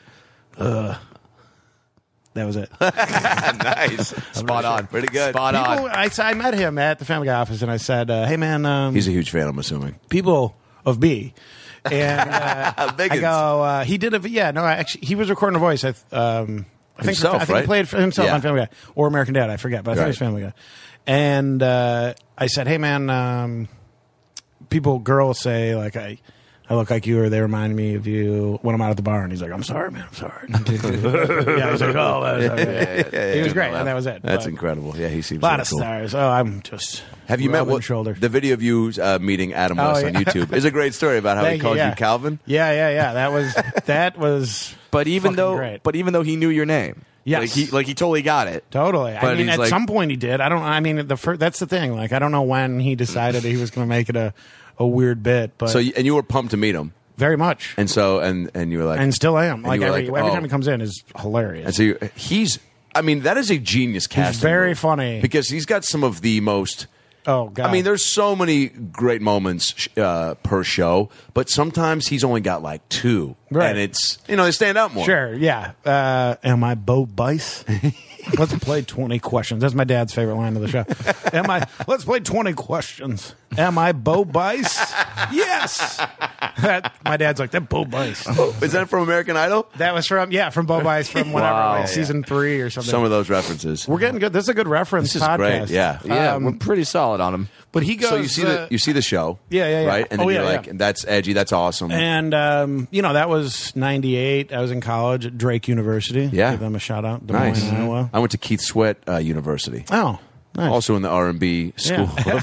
That was it. Nice, spot on, pretty good. spot People, on. I, I met him at the Family Guy office, and I said, uh, "Hey, man." Um, He's a huge fan, I'm assuming. people of B. And uh, I Biggins. go, uh, he did a, yeah, no, I actually, he was recording a voice. I, th- um, I think, Himself, I think right? he played for himself Yeah. on Family Guy or American Dad. I forget, but I think it was Right. Family Guy. And uh, I said, hey, man, um, people, girls say, like, I, I look like you, or they remind me of you when I'm out at the bar. And he's like, I'm sorry, man, I'm sorry. yeah, he's like, oh, that's okay. He was great, and that was it. That's But incredible. Yeah, he seems a lot really of cool. stars. Oh, I'm just Have you met rubbing what, shoulders. the video of you uh, meeting Adam Oh, West yeah. on YouTube? Is a great story about how he Thank called you, yeah. Calvin. Yeah, yeah, yeah. That was that was But even fucking though, great. but even though he knew your name, Yes. like he, like he totally got it. Totally. I But mean, he's at like- some point he did. I don't. I mean, the first, that's the thing. Like, I don't know when he decided that he was going to make it a, a weird bit, but So you, and you were pumped to meet him, very much, and, and so and and you were like, still am. Like you were every like, every oh. time he comes in is hilarious. and so you, he's. I mean, that is a genius casting. very move. funny. because he's got some of the most. oh God. I mean, there's so many great moments uh, per show, but sometimes he's only got like two, Right. and it's you know they stand out more. sure. Yeah. Uh, am I Bo Bice? Let's play twenty questions. That's my dad's favorite line of the show. Am I? Let's play twenty questions. Am I Bo Bice? Yes. That, my dad's like that. Bo Bice. Is that from American Idol? That was from yeah from Bo Bice from whatever Wow. like season three or something. Some of those references. We're getting good. This is a good reference This is podcast. great. Yeah. Yeah, Um, we're pretty solid on him. But he goes. So you see uh, the you see the show, Yeah, yeah, yeah. right? And then Oh, you're yeah, like, yeah. that's edgy, that's awesome. and um, you know that was ninety-eight. I was in college at Drake University. Yeah. Give them a shout out. Des Nice. Moines, Iowa. I went to Keith Sweat uh, University, Oh, nice. also in the R and B school. Yeah.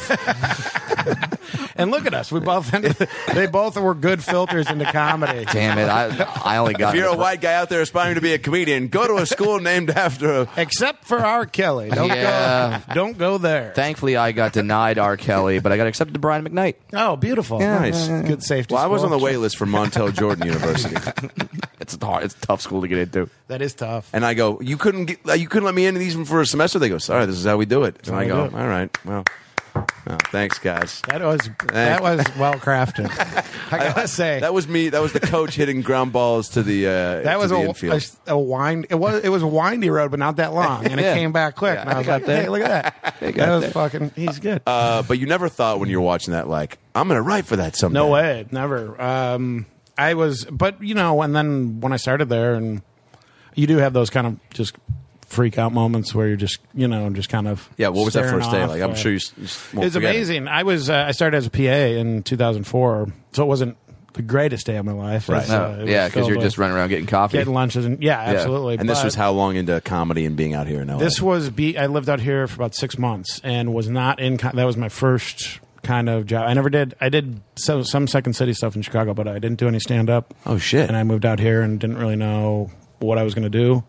of- And look at us. We both. They both were good filters into comedy. Damn it! I I only got. if you're a the- white guy out there aspiring to be a comedian, go to a school named after a. Except for R. Kelly. Don't Yeah. go. Don't go there. Thankfully, I got denied R. Kelly, but I got accepted to Brian McKnight. Oh, beautiful. Nice. Good safety. Well, I was on school. the wait list for Montel Jordan University, It's a hard, it's a tough school to get into. That is tough. and I go, "You couldn't get, uh, you couldn't let me in even for a semester." They go, "Sorry, this is how we do it." And how I we go, do it. "All right, well, oh, thanks, guys." That was that was well crafted. I gotta say That was me. That was the coach hitting ground balls to the. Uh, that was to the a, infield. a, a wind. It was it was a windy road, but not that long, and Yeah. it came back quick. Yeah, and I was I got like, there. "Hey, look at that! got That was there. fucking. He's good." Uh, but you never thought when you were watching that, like, I'm going to write for that someday. no way, never. Um, I was, but you know, and then when I started there, and you do have those kind of just freak out moments where you're just, you know, just kind of. Yeah, what was that staring first day off, like? I'm uh, sure you, s- you s- won't It's forget it. amazing. I was uh, I started as a P A in two thousand four, so it wasn't the greatest day of my life. Right. It's, No, uh, it was yeah, because filled you're with just running around getting coffee. getting lunches and yeah, absolutely. And this But was how long into comedy and being out here in L A? this was. Be, I lived out here for about six months and was not in. co- That was my first kind of job. I never did. I did some, some Second City stuff in Chicago, but I didn't do any stand up. Oh, shit. And I moved out here and didn't really know what I was going to do.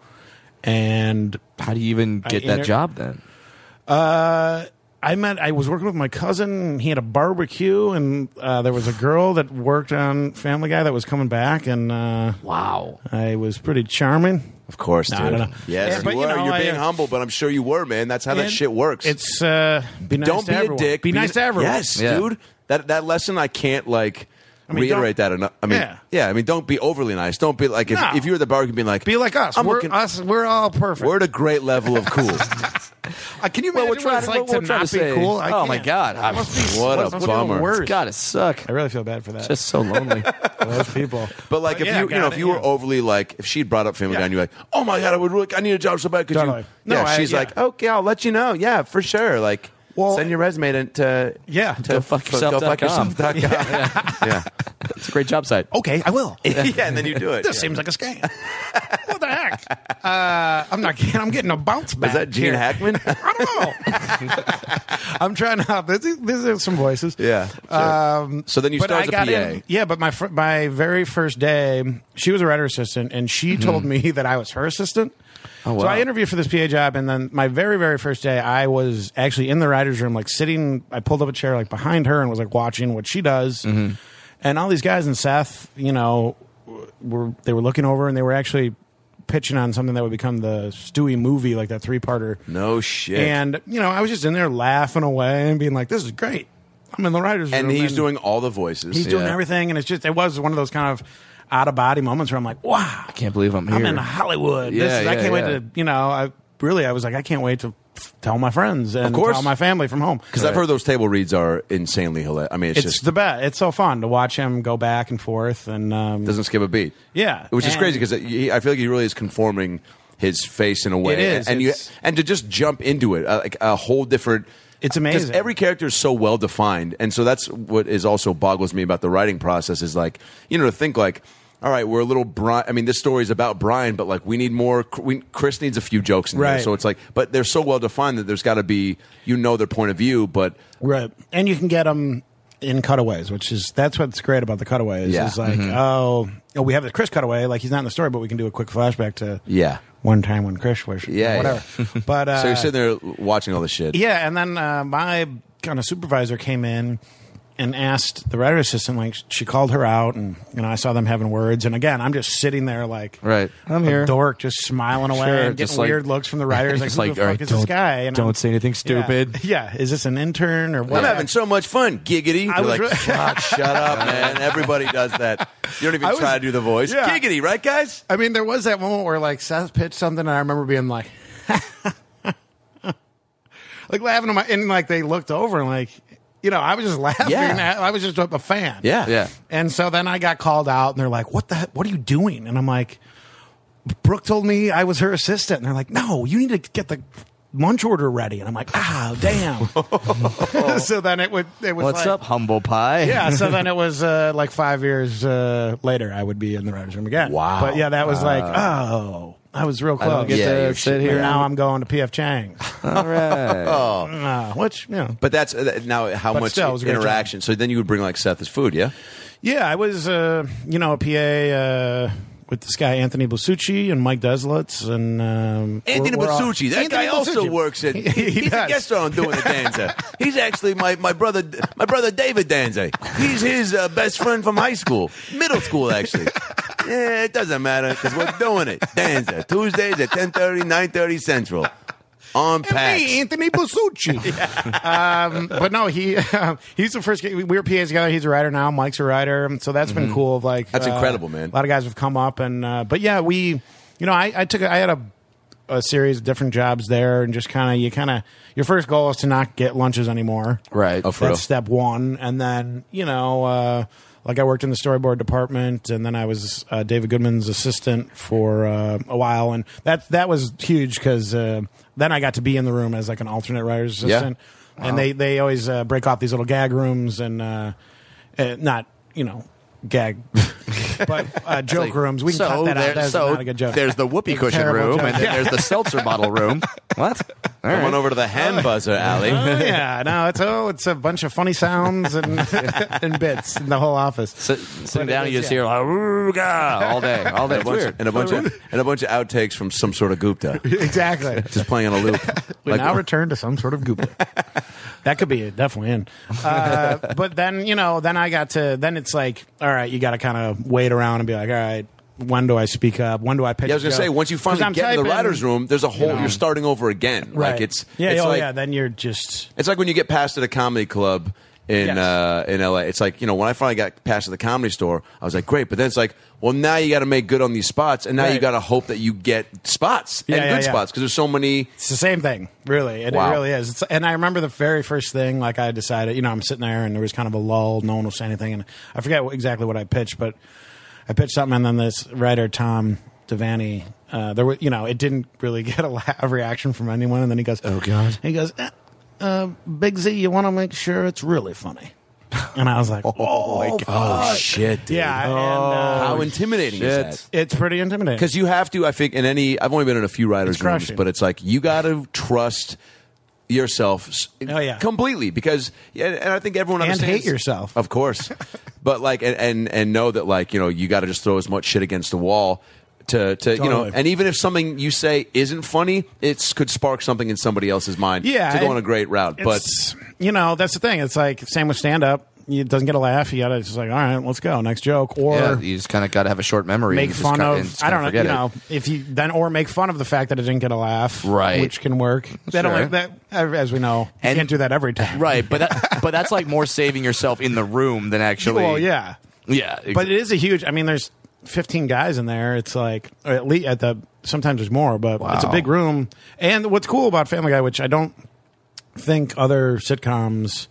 And How do you even I get that inter- job then? Uh, I met. I was working with my cousin. He had a barbecue, and uh, there was a girl that worked on Family Guy that was coming back, and uh, Wow. I was pretty charming. Of course, No, dude. I don't know. Yes, Yeah, you but, you were. know, You're I, being uh, humble, but I'm sure you were, man. That's how that And shit works. It's uh, be nice Don't to be everyone. a dick. Be, nice to everyone. Yes, Yeah. dude. That that lesson I can't like mean, reiterate that enough. I mean, Yeah. yeah. I mean, don't be overly nice. Don't be like if, No. if you were at the bar, you could be like, Be like us. I'm We're looking- us. We're all perfect. We're at a great level of cool. Uh, can you Well, imagine we're what trying it's to- like what to we're trying not to be say. cool? I Oh, my can't. God. That must be What a must be bummer. Worse. God, it suck. I really feel bad for that. Just so lonely. for those people. But like, But if yeah, you you know, God, if you were yeah. overly like, if she'd brought up Family Yeah. Guy, and you're like, oh my god, I would really, I need a job so bad. Could Totally. you? No, yeah, I- she's yeah. like, okay, I'll let you know. Yeah, for sure. Like, Well- send your resume to, to Yeah. to Go fuck yourself Go dot fuck com. yourself. dot com. Yeah, It's a great job site. Okay, I will. yeah, and then you do it. This Yeah. seems like a scam. What the heck? Uh, I'm not getting. I'm getting a bounce back. Is that Gene here. Hackman? I don't know. I'm trying to. This is, this is some voices. Yeah. sure. Um, so then you but start I as a got P A. in. Yeah, but my fr- my very first day, she was a writer assistant, and she told me that I was her assistant. Oh, So wow. I interviewed for this P A job, and then my very, very first day, I was actually in the writer's room, like sitting. I pulled up a chair like behind her and was like watching what she does. Mm-hmm. And all these guys and Seth, you know, were they were looking over and they were actually pitching on something that would become the Stewie movie, like that three parter. No shit. And you know, I was just in there laughing away and being like, "This is great." I'm in the writer's and room, he's doing all the voices. he's doing Yeah. everything, and it's just it was one of those kind of out of body moments where I'm like, "Wow, I can't believe I'm here. I'm in Hollywood. Yeah, this is, I yeah, can't wait yeah. to, you know, I really, I was like, I can't wait to f- tell my friends and Of course. tell my family from home. Because I've heard those table reads are insanely hilarious. I mean, it's, It's just the best. It's so fun to watch him go back and forth, and um, doesn't skip a beat. yeah, Which is and- crazy because I feel like he really is conforming his face in a way. It is. and you It's- and to just jump into it, uh, like a whole different. It's Because amazing. every character is so well defined, and so that's what is also boggles me about the writing process. Is like you know to think like, all right, we're a little Brian. I mean, this story is about Brian, but like we need more. We, Chris needs a few jokes in there, Right. so it's like, but they're so well defined that there's got to be you know their point of view, but right, and you can get them in cutaways, which is that's what's great about the cutaways. Yeah. Is like, oh, oh, we have the Chris cutaway, like he's not in the story, but we can do a quick flashback to yeah. one time when Chris was, Yeah, whatever. But uh, So you're sitting there watching all this shit. Yeah, and then uh, my kind of supervisor came in and asked the writer assistant, like, she called her out, and you know, I saw them having words, and again, I'm just sitting there like, Right. I'm a here. dork, just smiling away Sure, and just getting like- weird looks from the writers, like, Just who like, the all fuck right, is this don't- guy? And don't I'm- say anything stupid. Yeah. yeah, is this an intern or what? I'm having so much fun, giggity. I You're was like, really- fuck, shut up, man. Everybody does that. You don't even I was- try to do the voice. Yeah. Giggity, right, guys? I mean, there was that moment where like Seth pitched something, and I remember being like, like laughing at my, and like they looked over and like, you know, I was just laughing. Yeah. At, I was just a fan. Yeah. Yeah. And so then I got called out, and they're like, "What the? What are you doing?" And I'm like, "Brooke told me I was her assistant." And they're like, "No, you need to get the lunch order ready." And I'm like, "Ah, damn." So then it would. It was What's like- up, humble pie? Yeah. So then it was uh, like five years uh, later, I would be in the writers' room again. Wow. But yeah, that was like, oh, I was real I close. don't get Yeah, to you're sit shit. here. And now I'm going to P F Chang's, All right. Oh. uh, which you know. But that's uh, now how But much still, it was a great interaction. So then you would bring like Seth as food, yeah? Yeah, I was, uh, you know, a P A uh, with this guy Anthony Blasucci and Mike Deslitz and um, Anthony we're- we're all- Basucci, that Anthony guy also Blasucci. works at. He He's a does. guest star on Doing the Danza. He's actually my, my brother, my brother David Danza. He's his uh, best friend from high school, middle school actually. Yeah, it doesn't matter because we're doing it. Danza Tuesdays at ten thirty, nine thirty Central on And PAX. me, Anthony Blasucci. um, but no, he uh, he's the first. We were P As together. He's a writer now. Mike's a writer. So that's been cool. Like That's uh, incredible, man. A lot of guys have come up, and uh, but yeah, we, you know, I, I took, a, I had a, a series of different jobs there, and just kind of, you kind of, your first goal is to not get lunches anymore. Right. Oh, for real? That's step one, and then you know. Uh, Like I worked in the storyboard department, and then I was uh, David Goodman's assistant for uh, a while, and that that was huge because uh, then I got to be in the room as like an alternate writer's Yeah. assistant, and they they always uh, break off these little gag rooms and uh, uh, not you know gag, but uh, joke Like, rooms. We can so cut that there- out. That's so not a good joke. There's the whoopee It's a cushion terrible room, joke. and then there's the seltzer bottle room. What? All Come right. on over to the hand buzzer, Allie. Oh, yeah, no, it's oh, it's a bunch of funny sounds and and bits in the whole office. Sit, sitting But down, it you is, just yeah. hear like, "Ooh, God," all day, all day. And a It's bunch, weird. and a bunch of and a bunch of outtakes from some sort of Gupta, Exactly. just playing on a loop. We Like- now return to some sort of goop. That could be it, definitely in. Uh, but then, you know, then I got to, then it's like, all right, you got to kind of wait around and be like, all right, when do I speak up? When do I pitch? Yeah, I was gonna a say joke? once you 'Cause finally I'm get in the typing, writers' room, there's a whole. you know. You're starting over again. Right. Like it's yeah, it's oh like yeah. Then you're just it's like when you get past at a comedy club in Yes. uh, in L A. It's like, you know, when I finally got past at the Comedy Store, I was like, great. But then it's like, well, now you got to make good on these spots, and now you Right. got to hope that you get spots Yeah, and yeah, good yeah. spots because there's so many. It's the same thing, really. And Wow. It really is. It's, and I remember the very first thing, like I decided, you know, I'm sitting there and there was kind of a lull. No one was saying anything. And I forget what, exactly what I pitched, but I pitched something. And then this writer, Tom Devaney, uh, there was, you know, it didn't really get a, la- a reaction from anyone. And then he goes, Oh, God. He goes, uh, uh, Big Z, you want to make sure it's really funny. And I was like, oh, my God. Oh shit, dude. Yeah. and, uh, How intimidating shit. is that? it's pretty intimidating. Because you have to, I think, in any. I've only been in a few writers' It's rooms, crushing. but it's like you got to trust yourself s- Oh, yeah. completely because, yeah, and I think everyone And understands. hate yourself. of course, but like, and, and and know that like you know you got to just throw as much shit against the wall. To, to you know, Totally. and even if something you say isn't funny, it could spark something in somebody else's mind. Yeah, to go and on a great route. But It's, you know, that's the thing. It's like same with stand up. It doesn't get a laugh. You gotta just like, all right, let's go next joke, or Yeah, you just kind of got to have a short memory. make and just fun kinda- and of. just I kinda don't know. forget You it. know, if you then or make fun of the fact that it didn't get a laugh, Right. Which can work. That Sure. only, that as we know, you And- can't do that every time. Right, but that, but that's like more saving yourself in the room than actually. Well, yeah, yeah. but it is a huge. I mean, there's fifteen guys in there. It's like or at least at the sometimes there's more, but it's a Wow. big room. And what's cool about Family Guy, which I don't think other sitcoms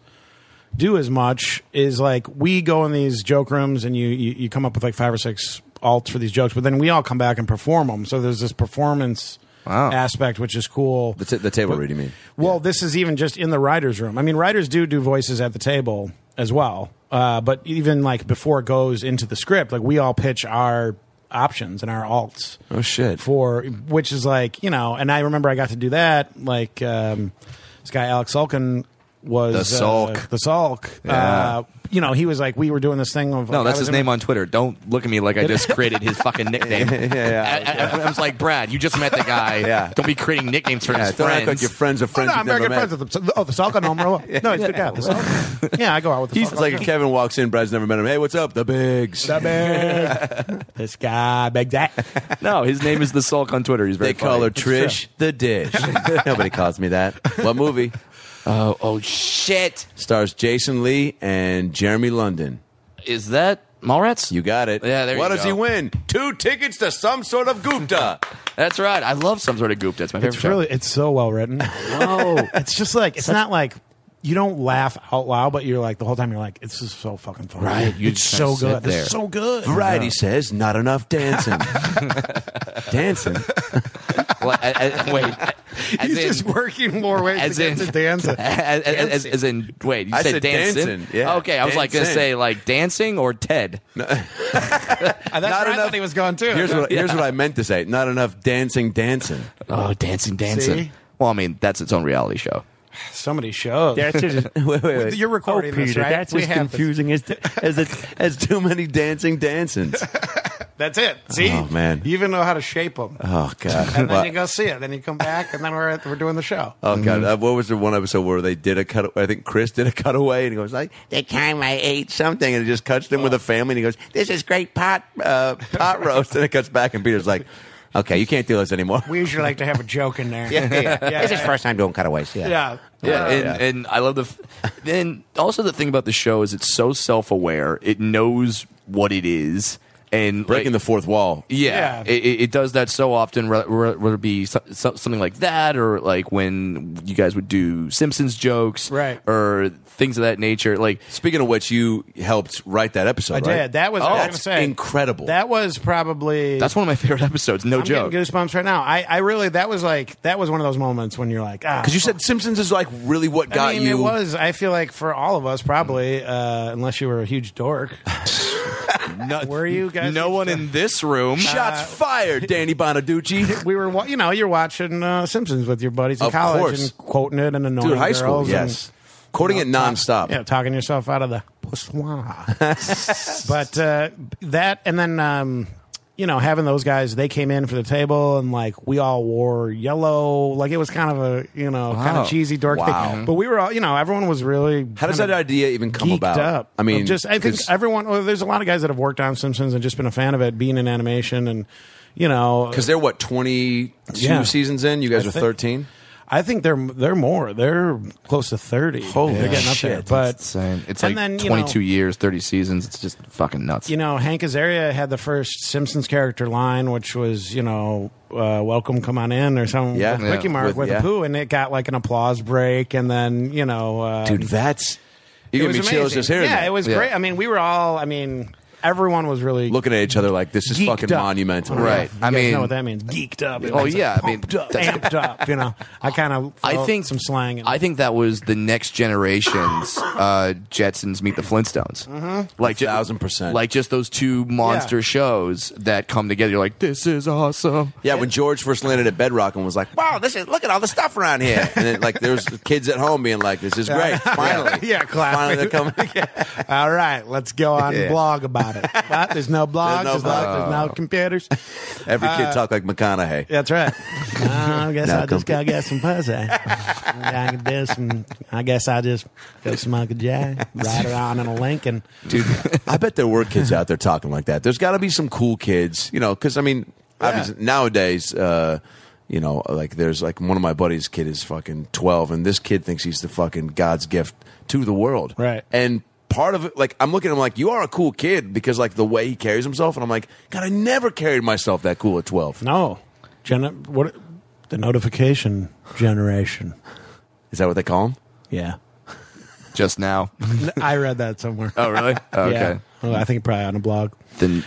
do as much, is like we go in these joke rooms and you, you you come up with like five or six alts for these jokes, but then we all come back and perform them. So there's this performance Wow. aspect, which is cool. the, t- the table read, you mean? Well, this is even just in the writers' room. I mean, writers do do voices at the table as well, uh, but even like before it goes into the script, like we all pitch our options and our alts. Oh shit! For which is like, you know, and I remember I got to do that. Like um, this guy Alex Sulkin was The Sulk. uh, the Sulk. Yeah. Uh, you know, he was like, we were doing this thing of No, like, that's I was his in name a- on Twitter. Don't look at me like I just created his fucking nickname. yeah, I, I, I was like, Brad, you just met the guy. Yeah. Don't be creating nicknames for Yeah, his don't act friends. like your friends are Oh, friends. no, you've I'm very never good met. friends with the, oh, the Sulk. I know him real well. No, he's a good guy. The Sulk. Yeah, I go out with the He's Sulk. like if Kevin walks in, Brad's never met him. Hey, what's up? The Bigs. The big, this guy, big that. No, his name is the Sulk on Twitter. He's very They call funny. her Trish the Dish. Nobody calls me that. What movie? Oh, oh shit! Stars Jason Lee and Jeremy London. Is that Mallrats? You got it. Yeah, there What you does go. he win? Two tickets to some sort of Gupta. That's right. I love some sort of Gupta. It's my favorite It's show. really, it's so well written. Whoa, it's just like it's not like you don't laugh out loud, but you're like the whole time you're like, it's just so fucking funny. Right, you it's just so kinda sit good. This there. is so good. Variety says not enough dancing. dancing. Well, I, I, wait, as He's in, just working more ways as to in, get to dance. as, as, as, as in, wait, you I said, said dancing? dancing, yeah. Okay, I was like going to Dancing. say like dancing or Ted. That's Not where I enough- thought he was going too. Here's what, here's what I meant to say. Not enough dancing, dancing. Oh, dancing, dancing. See? Well, I mean, that's its own reality show. so many shows. That's just, Wait, wait, wait. You're recording oh, this, Peter, right? that's We as have this. confusing as, as it. As too many dancing dancings. That's it. See, Oh, man. you even know how to shape them. Oh, God. And then Well, you go see it. Then you come back, and then we're at, we're doing the show. Oh God! Uh, what was the one episode where they did a cut? I think Chris did a cutaway, and he goes like, "The time I ate something," and it just cuts them with a family, and he goes, "This is great pot uh, pot roast," and it cuts back, and Peter's like, "Okay, you can't do this anymore." We usually like to have a joke in there. yeah, yeah. Yeah. This is first time doing cutaways. Yeah, Yeah. Yeah, Uh, and, yeah. and I love the. F- then also the thing about the show is it's so self-aware. It knows what it is, and breaking like, the fourth wall. Yeah, Yeah. It, it it does that so often. Whether whether it be so, so, something like that, or like when you guys would do Simpsons jokes, Right. or things of that nature. Like, Speaking of which, you helped write that episode. I right? did. That was Oh, I was that's gonna say incredible. That was probably that's one of my favorite episodes. No I'm joke. getting goosebumps right now. I, I really that was like that was one of those moments when you're like ah Because you said Simpsons is like really what got I mean, you. it was. I feel like for all of us, probably, uh, unless you were a huge dork. No, Were you guys? no one in this room. Shots Uh, fired, Danny Bonaducci. We were, wa- you know, you're watching uh, Simpsons with your buddies in Of college course. and quoting it and annoying Dude, high school, girls yes. and, Quoting you it know, talk- nonstop. Yeah, talking yourself out of the poussoir. But uh, that, and then um, you know, having those guys, they came in for the table and like we all wore yellow. Like it was kind of a, you know, kind Wow. of cheesy dork Wow. thing. But we were all, you know, everyone was really. How does kind that of idea even come geeked about? Up. I mean, just I think 'cause- everyone. Well, there's a lot of guys that have worked on Simpsons and just been a fan of it, being in animation, and you know, Because they're what twenty-two Yeah. seasons in. You guys I are think- thirteen. I think they're they're more. They're close to thirty. Holy they're getting up there. shit. But Insane. It's and like then, you twenty-two know- years, thirty seasons. It's just fucking nuts. you know, Hank Azaria had the first Simpsons character line, which was, you know, uh, welcome, come on in, or something Yeah. with Yeah. Quickie Mark With- with, yeah. a poo, and it got like an applause break, and then, you know, um, Dude, that's you it give was me chills amazing. just hearing Yeah, that. it was Yeah. great. I mean, we were all, I mean, everyone was really Looking at each other like this is geeked fucking up. monumental. Right. You I guys mean- know what that means? Geeked up. It Oh, means, yeah, like, I mean, pumped up, that's- amped up. You know, I kind of I think some slang. In I think that was the next generation's uh, Jetsons Meet the Flintstones. Mm-hmm. Like ju- thousand percent. Like just those two monster Yeah. shows that come together. You're like, this is awesome. Yeah, when George first landed at Bedrock and was like, "Wow, this is look at all the stuff around here," and then, like there's kids at home being like, "This is great, finally, Yeah, clapping. finally they're coming." All right, let's go on Yeah. and blog about it. What? There's no blogs. There's There's no no, blog. there's no computers. Every kid Uh, talk like McConaughey. That's right. Uh, I guess No I just compu- gotta get some pussy. I can do some. I guess I just go smoke a J, ride around in a Lincoln. Dude, I bet there were kids out there talking like that. There's got to be some cool kids, you know, because I mean, obviously nowadays, uh, you know, like there's like one of my buddies' kid is fucking twelve, and this kid thinks he's the fucking God's gift to the world, Right. And part of it, like I'm looking at him like, you are a cool kid because like the way he carries himself, and I'm like, God, I never carried myself that cool at twelve. No, Gen- what? The notification generation. Is that what they call him? Yeah, Just now. I read that somewhere. Oh, really? Oh, okay. Yeah. Well, I think probably on a blog. Then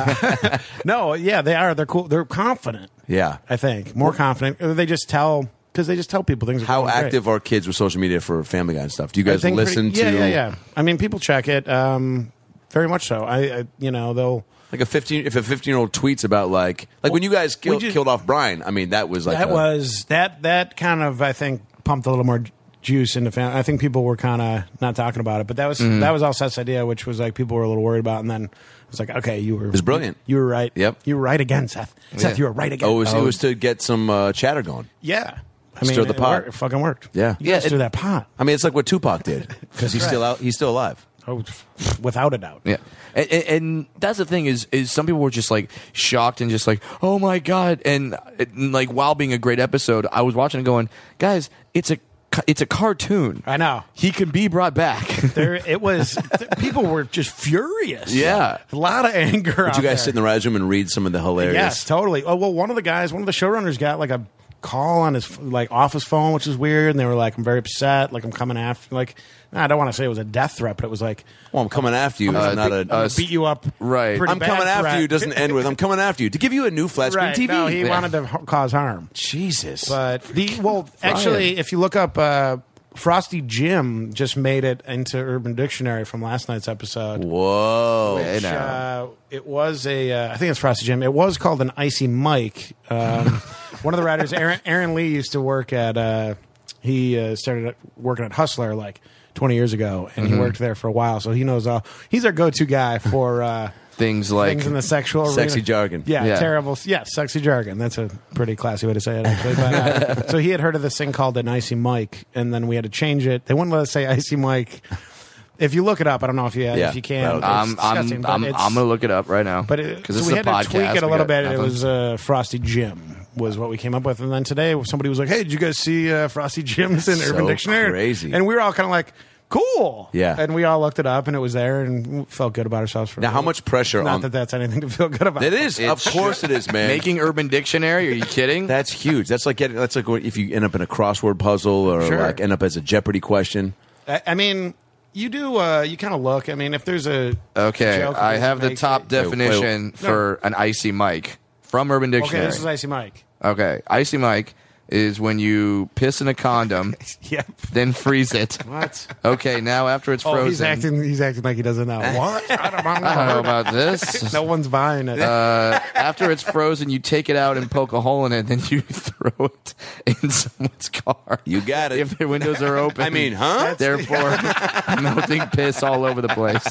No, yeah, they are. They're cool. They're confident. Yeah. I think more confident. Or they just tell because they just tell people things. Are How going great. active are kids with social media for Family Guy and stuff? Do you I guys think listen pretty- to? Yeah, yeah, yeah. I mean, people check it. Um, very much so. I, I, you know, they'll. Like a fifteen, if a fifteen-year-old tweets about like, like when you guys killed, just- killed off Brian. I mean, that was like That a- was that. That kind of, I think, pumped a little more juice into family. I think people were kind of not talking about it, but that was Mm-hmm. that was all Seth's idea, which was like people were a little worried about, and then it was like, okay, you were. It was brilliant. You were right. Yep. You were right again, Seth. Seth, Yeah. you were right again. Oh, it was, it was to get some uh, chatter going. yeah. I mean, Stir the it pot. worked. It fucking worked. Yeah. You Yeah, gotta it- stir that pot. I mean, it's like what Tupac did because he's Right. still out. He's still alive. Oh, without a doubt. Yeah, and, and, and that's the thing is is some people were just like shocked and just like, oh my god, and, and like while being a great episode, I was watching and going, guys, it's a ca- it's a cartoon. I know. He can be brought back. There, it was. th- people were just furious. Yeah. a lot of anger. Did you guys sit in the writers' room and read some of the hilarious? Yes, totally. Oh well, one of the guys, one of the showrunners, got like a call on his like office phone, which is weird. And they were like, "I'm very upset. Like I'm coming after." Like, nah, I don't want to say it was a death threat, but it was like, Well, I'm coming after you. Uh, It's not the- a. "I'm gonna uh, beat you up." right. pretty I'm bad coming after threat. you doesn't end with I'm coming after you to give you a new flat screen Right. T V. No, he Yeah. wanted to h- cause harm. Jesus. But the well, actually, if you look up uh, Frosty Jim, just made it into Urban Dictionary from last night's episode. Whoa. Hey, Which, now. uh, it was a, uh, I think it's Frosty Jim. It was called an Icy Mike. Um, one of the writers, Aaron, Aaron Lee, used to work at. Uh, he uh, started working at Hustler like twenty years ago, and Mm-hmm. he worked there for a while, so he knows all. He's our go-to guy for uh, Things like things in the sexual Sexy arena. jargon. Yeah, Yeah. terrible. Yeah, sexy jargon. That's a pretty classy way to say it, actually. But, uh, so he had heard of this thing called an Icy Mike, and then we had to change it. They wouldn't let us say Icy Mike. If you look it up, I don't know if you Yeah, if you can. that'll It's do. I'm disgusting, I'm but I'm, it's- I'm gonna look it up right now. but it, because so this we is a had podcast. to tweak it a we little got bit. It nothing. was uh, Frosty Jim was what we came up with, and then today somebody was like, "Hey, did you guys see uh, Frosty Jim's in So Urban Dictionary?" crazy. And we were all kind of like, "Cool." Yeah. And we all looked it up, and it was there, and felt good about ourselves. For Now, how much pressure Not on- that that's anything to feel good about. It is. Of It's- course it is, man. making Urban Dictionary. Are you kidding? That's huge. That's like getting. That's like what- if you end up in a crossword puzzle or Sure. like end up as a Jeopardy question. I, I mean, you do. Uh, you kind of look. I mean, if there's a Okay, joke I that have the makes top it- definition No. for an icy mic from Urban Okay, Dictionary. this is Icy Mike. Okay, icy Mike. is when you piss in a condom, Yep. then freeze it. What? Okay, now after it's frozen. Oh, he's acting. He's acting like he doesn't know. What? I don't, I don't I don't know about this. No one's buying it. Uh, after it's frozen, you take it out and poke a hole in it, then you throw it in someone's car. You got it. If the windows are open. I mean, huh? Therefore, melting piss all over the place.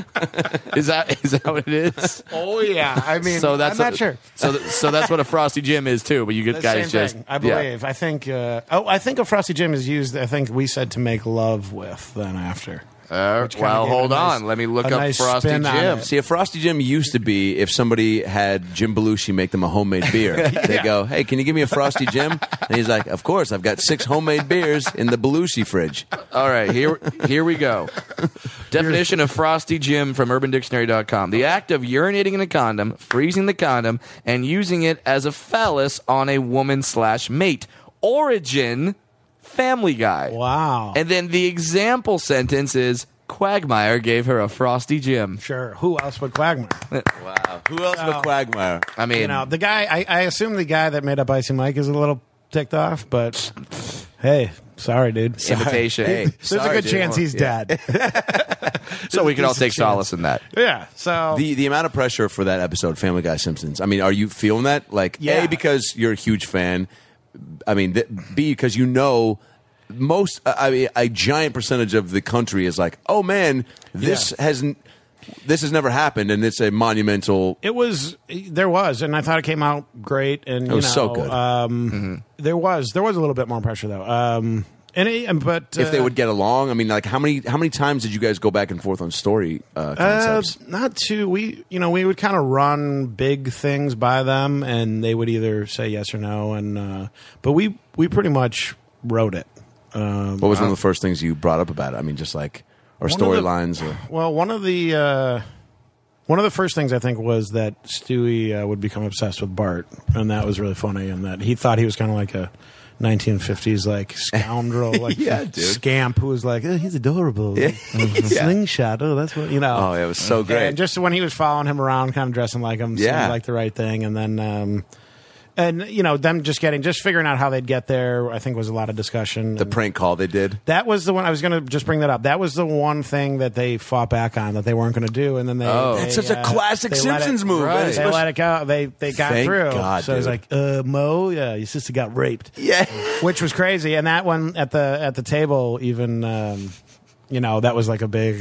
Is that is that what it is? Oh yeah. I mean, So that's I'm not a- sure. So th- so that's what a Frosty Jim is too. But you get The guys same just thing, I yeah. believe. I think. Uh, oh, I think a Frosty Jim is used. I think we said to make love with. Then after. Uh, Which kinda well, gave a hold nice- on. Let me look a up nice Frosty spin on Jim. it. See, a Frosty Jim used to be if somebody had Jim Belushi make them a homemade beer. They go, hey, can you give me a Frosty Jim? And he's like, of course, I've got six homemade beers in the Belushi fridge. All right, here here we go. Definition of Frosty Jim from urban dictionary dot com. The act of urinating in a condom, freezing the condom, and using it as a phallus on a woman slash mate. Origin, Family Guy. Wow. And then the example sentence is, Quagmire gave her a Frosty Jim. Sure. Who else but Quagmire? Wow. Who else but Quagmire? I mean, You know, the guy. I, I assume the guy that made up Icy Mike is a little ticked off, but hey, sorry, dude. imitation. Hey, There's a sorry, good dude. chance he's Yeah. dead. So we can all There's a take chance. solace in that. Yeah. So The the amount of pressure for that episode, Family Guy Simpsons. I mean, are you feeling that? Like, Yeah. A, because you're a huge fan. I mean, th- B, because you know most. uh, I mean, a giant percentage of the country is like, oh man, this Yeah. hasn't. This has never happened, and it's a monumental. it was. There was, and I thought it came out great. And you It was know, so good. Um, There was. There was a little bit more pressure though. Um, and it, but If they uh, would get along, I mean, like how many how many times did you guys go back and forth on story uh, Uh, concepts? not too. We, you know, we would kind of run big things by them, and they would either say yes or no. And uh, but we we pretty much wrote it. Um, what was one of the first things you brought up about it? I mean, just like or One of the- storylines. Or Well, one of the uh, one of the first things I think was that Stewie uh, would become obsessed with Bart, and that was really funny. And that he thought he was kind of like a nineteen fifties like scoundrel, like Yeah, dude. scamp who was like, oh, he's adorable, yeah. slingshot. Oh, that's what you know. Oh, it was so great. And just when he was following him around, kind of dressing like him, Yeah. seemed like the right thing, and then. Um, and you know them just getting just figuring out how they'd get there. I think was a lot of discussion. the and- prank call they did. that was the one I was going to just bring that up. That was the one thing that they fought back on that they weren't going to do, and then they. Oh. they, That's such a uh, classic they let Simpsons it- move. Right. And They especially- let it go. They they got Thank through. God, so it was dude. like, uh, Mo, yeah, your sister got raped, Yeah. which was crazy. And that one at the at the table, even um, you know, that was like a big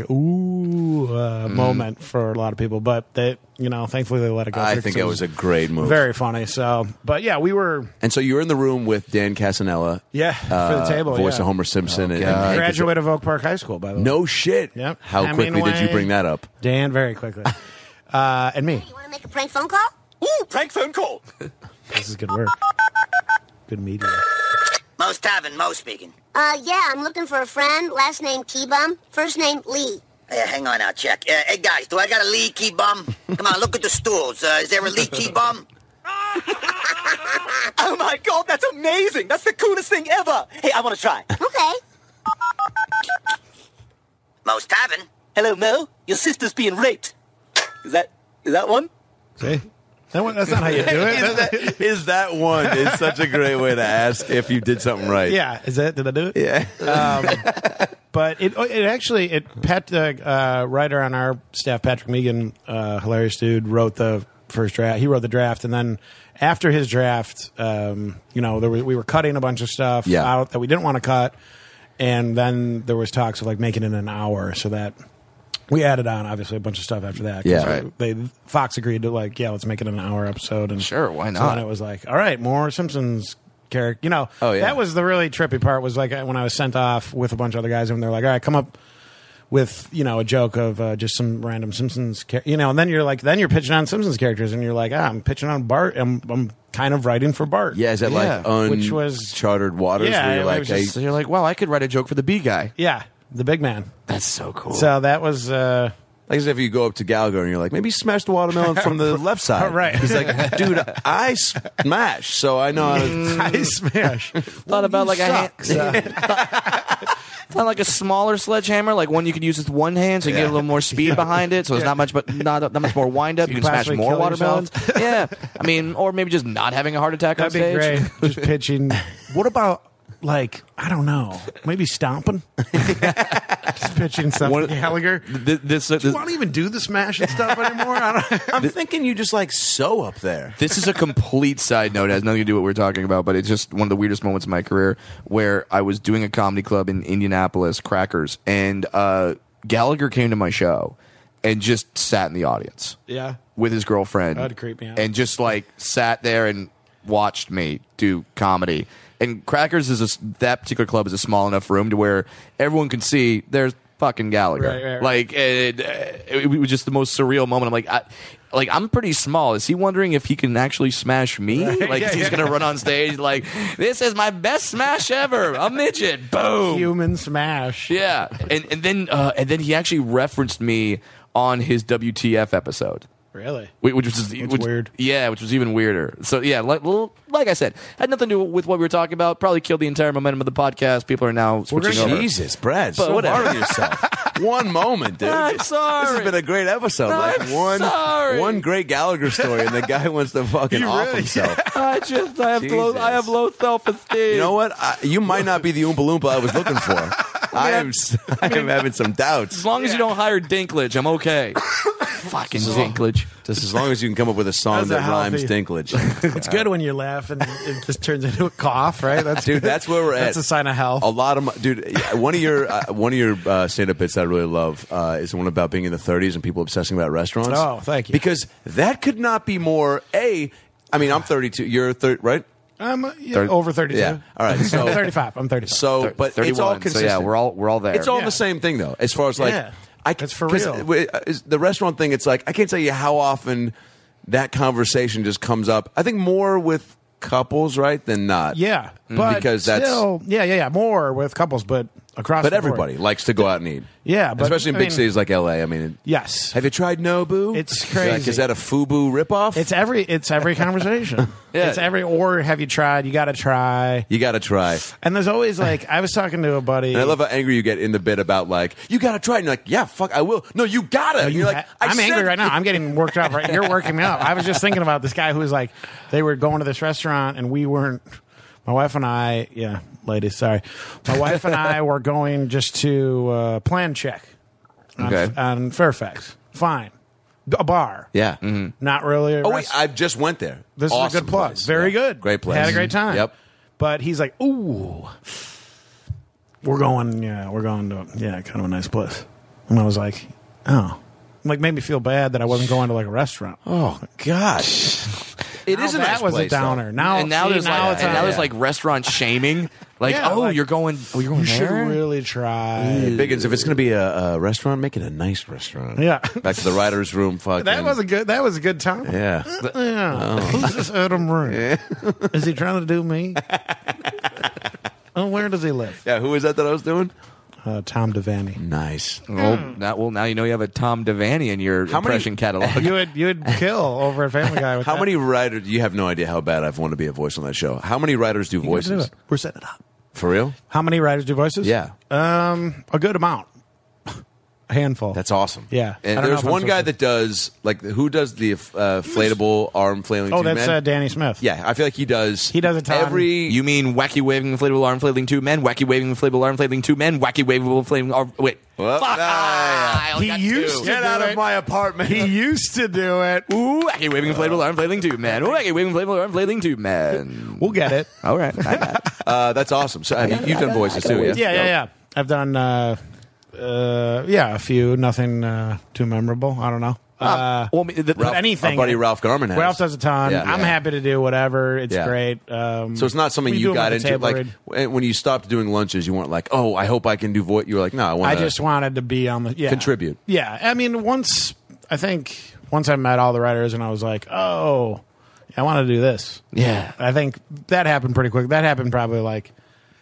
ooh uh, Mm-hmm. moment for a lot of people. But they, you know, thankfully they let it go. I through think 'cause it was a great move. very funny. So, but yeah, we were And so you were in the room with Dan Casanella. yeah for the uh, table. voice yeah. of Homer Simpson. and, and God. Hank Graduate of Oak Park High School, by the way. No shit. Yep. How quickly did you Hemingway. bring that up? Dan, very quickly. Uh, and me. You want to make a prank phone call? Ooh, prank phone call. This is good work. Good media. Mo's Tavern, Mo speaking. Uh, yeah, I'm looking for a friend. Last name Keybum. First name Lee. Hey, hang on, I'll check. Uh, hey, guys, do I got a Lee key bum? Come on, look at the stools. Uh, is there a Lee key bum? Oh my god, that's amazing. That's the coolest thing ever. Hey, I want to try. Okay. Mo's Tavern? Hello, Mo. Your sister's being raped. Is that is that one? See? That one- That's not how you do it. Is that, is that one is such a great way to ask if you did something right. Yeah. Is that? Did I do it? Yeah. But it it actually it Pat uh, uh, writer on our staff, Patrick Megan, uh, hilarious dude, wrote the first draft. He wrote the draft, and then after his draft, um, you know, there was, we were cutting a bunch of stuff Yeah. out that we didn't want to cut, and then there was talks of like making it an hour, so that we added on obviously a bunch of stuff after that. 'cause Yeah. Right. They Fox agreed to like, yeah, let's make it an hour episode, and Sure, why So not? then it was like, all right, more Simpsons. Character, you know, Oh, yeah. that was the really trippy part. Was like when I was sent off with a bunch of other guys, and they're like, "All right, come up with you know a joke of uh, just some random Simpsons, char-, you know," and then you're like, then you're pitching on Simpsons characters, and you're like, ah, I'm pitching on Bart. I'm, I'm kind of writing for Bart. Yeah, is that Yeah. like un- Which was- chartered waters? Yeah, where it you're like, was just- So you're like, well, I could write a joke for the B guy. yeah, the big man. That's so cool. So that was. Uh, like as if you go up to Gallagher and you're like, maybe smash the watermelon from the left side. Right. He's like, dude, I smash, so I know how to. I smash. Thought about like a hand, Sucks. Uh, Not like a smaller sledgehammer, like one you could use with one hand, so you Yeah. get a little more speed behind it. So it's not much, but not not much more wind up. You, You can smash possibly more kill watermelons. yeah, I mean, or maybe just not having a heart attack That'd on be stage. great. Just pitching. What about like I don't know, maybe stomping? Just pitching stuff One- to Gallagher. Th- This, Do this, you want to even do the smash and stuff anymore? I don't. I'm thinking you just like sew up there. This is a complete side note. It has nothing to do with what we're talking about, but it's just one of the weirdest moments in my career where I was doing a comedy club in Indianapolis, Crackers, and uh, Gallagher came to my show and just sat in the audience Yeah. with his girlfriend. That'd creep me out. And just like sat there and watched me do comedy. And Crackers is a, that particular club is a small enough room to where everyone can see there's fucking Gallagher. Right, right, right. Like it, it, was just the most surreal moment. I'm like, I, like I'm pretty small. Is he wondering if he can actually smash me? Right, Like yeah, he's yeah. gonna run on stage like this is my best smash ever. A midget, boom. Human smash. Yeah, and and then uh, and then he actually referenced me on his W T F episode. Really? Wh- Which was which, weird. Yeah, which was even weirder. So yeah, like, well, like I said, had nothing to do with what we were talking about. Probably killed the entire momentum of the podcast. People are now switching over. Jesus, Brad, But so whatever. hard on yourself. One moment, dude. I'm sorry. This has been a great episode. I'm like one, sorry. one great Gallagher story, and the guy wants to fucking You off really- himself. I just I have low, Jesus. I have low self esteem. You know what? I, you might not be the Oompa Loompa I was looking for. I am. s- I am having some doubts. As long as you don't hire Dinklage, I'm okay. Fucking Dinklage. Just as long as you can come up with a song That's a that rhymes healthy- Dinklage. It's good when you laugh and it just turns into a cough, right? That's Dude, good. that's where we're at. That's a sign of health. A lot of my, dude. yeah, One of your uh, one of your uh, stand-up bits that I really love uh, is the one about being in the thirties and people obsessing about restaurants. Oh, thank you. Because that could not be more. A, I mean, I'm thirty-two. You're thirty, right? I'm uh, yeah, Thirty- over thirty-two. Yeah. All right. So I'm thirty-five. I'm thirty-five. So, but it's all thirty-one. consistent. So yeah, we're all we're all there. It's all Yeah. the same thing, though. As far as like, Yeah. I, That's for 'cause, real. uh, w- uh, is- The restaurant thing. It's like I can't tell you how often that conversation just comes up. I think more with couples, right, than not. yeah, but Because that's- still, yeah, yeah, yeah, more with couples, but across. But the board. everybody likes to go out and eat. Yeah, but, especially in I big mean, cities like L A. I mean, Yes, have you tried Nobu? It's Is that- crazy. Is that a FUBU ripoff? it's every it's every conversation. Yeah. It's every or have you tried? You got to try. you got to try. And there's always like I was talking to a buddy. And I love how angry you get in the bit about like you got to try it. And you're like, yeah, fuck, I will. No, you gotta. And You you're like, ha- I I'm said- angry right now. I'm getting worked up. Right, you're working me up. I was just thinking about this guy who was like, they were going to this restaurant and we weren't. My wife and I, yeah, ladies, sorry. My wife and I were going just to uh, plan check on, Okay. on Fairfax. Fine, a bar. Yeah. Not really. A Oh wait, rest- I just went there. this Awesome is a good plug. place. Very Yeah. good. Great place. Had a great time. Yep. But he's like, ooh, we're going. Yeah, we're going to yeah, kind of a nice place. And I was like, oh, like made me feel bad that I wasn't going to like a restaurant. Oh gosh, it Now is a that nice was place, a downer. though. Now and now see, there's now like it's and on- now there's yeah. like restaurant shaming. Like, Yeah, oh, like, you're going. Oh, you're going You should there. really try. Biggins, if it's going to be a, a restaurant, make it a nice restaurant. Yeah. Back to the writer's room. Fucking. That was a good. That was a good time. Yeah. Yeah. Who's this Adam Root? Is he trying to do me? Oh, where does he live? Yeah. Who was that that I was doing? Uh, Tom Devaney. Nice. Well, now, well, now you know you have a Tom Devaney in your How many- impression catalog. You would you would kill over at Family Guy. With How that. many writers? You have no idea how bad I've wanted to be a voice on that show. How many writers do You gotta do voices? it. We're setting it up. For real? How many writers do voices? Yeah. Um, a good amount. A handful. That's awesome. Yeah. I And don't know there's if I'm one guy supposed to- that does like who does the uh, inflatable arm flailing. Oh, two that's men? uh, Danny Smith. Yeah, I feel like he does. He does a ton. every. You mean wacky waving inflatable arm flailing two men, wacky waving inflatable arm flailing two men, wacky waving flailing arm. Wait, Well, fuck! ah, I only He got used two. to Get do out it. of my apartment. He used to do it. Ooh, wacky waving inflatable arm flailing two men. Ooh, wacky waving inflatable arm flailing two men. We'll get it. All right, I got it. uh, that's awesome. So have you, you've done voices too, yeah? Yeah, yeah, yeah. I've done, uh, uh, yeah, a few. Nothing uh, too memorable. I don't know. Uh, well, I mean, the, but anything. our buddy Ralph Garman has. Ralph does a ton. Yeah. I'm Yeah. happy to do whatever. It's Yeah. great. Um, So it's not something we do you them got at the into. table Like read. when when you stopped doing lunches, you weren't like, "Oh, I hope I can do voice." You were like, "No, I want I to." just wanted to be on the yeah. Contribute. Yeah, I mean, once I think once I met all the writers and I was like, oh, I want to do this. yeah. I think that happened pretty quick. That happened probably like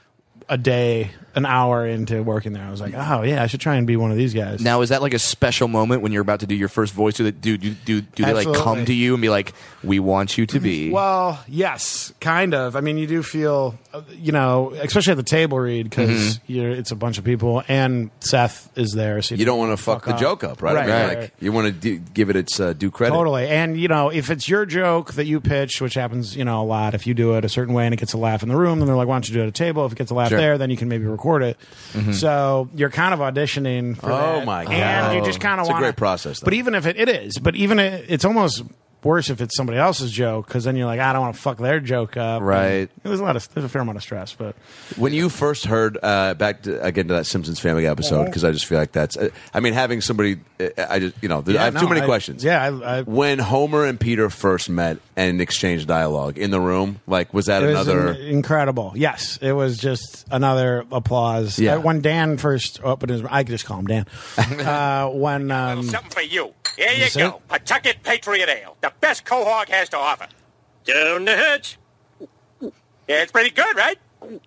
a day, an hour into working there, I was like, oh yeah, I should try and be one of these guys. Now, is that like a special moment when you're about to do your first voice? Do they, do, do, do, do they like Absolutely. come to you and be like, we want you to be? Well, yes, kind of. I mean, you do feel, uh, you know, especially at the table read, because Mm-hmm. you're it's a bunch of people, and Seth is there. So You don't want to fuck, the up. joke up, right? Right, I mean, right, like right. you want to do, give it its uh, due credit. Totally. And, you know, if it's your joke that you pitch, which happens, you know, a lot, if you do it a certain way and it gets a laugh in the room, then they're like, why don't you do it at a table? If it gets a laugh Sure. there, then you can maybe record it. So you're kind of auditioning for Oh, that. my God. And you just kind of It's a want great process, though. But even if it, it is, but even it, it's almost worse if it's somebody else's joke, because then you're like, I don't want to fuck their joke up. Right. And there's a lot of, there's a fair amount of stress, but When you first heard uh, back to, again to that Simpsons Family Guy episode, because I just feel like that's. Uh, I mean, having somebody, uh, I just you know, there- Yeah, I have no, too many I- questions. yeah, I- I- when Homer and Peter first met and exchanged dialogue in the room, like was that it was another? in- incredible. Yes, it was just another applause. Yeah. Uh, when Dan first opened his, I could just call him Dan. uh, when um, Something for you. Here you see? go. Pawtucket Patriot Ale. The best Quahog has to offer. Down the hatch. Yeah, it's pretty good, right?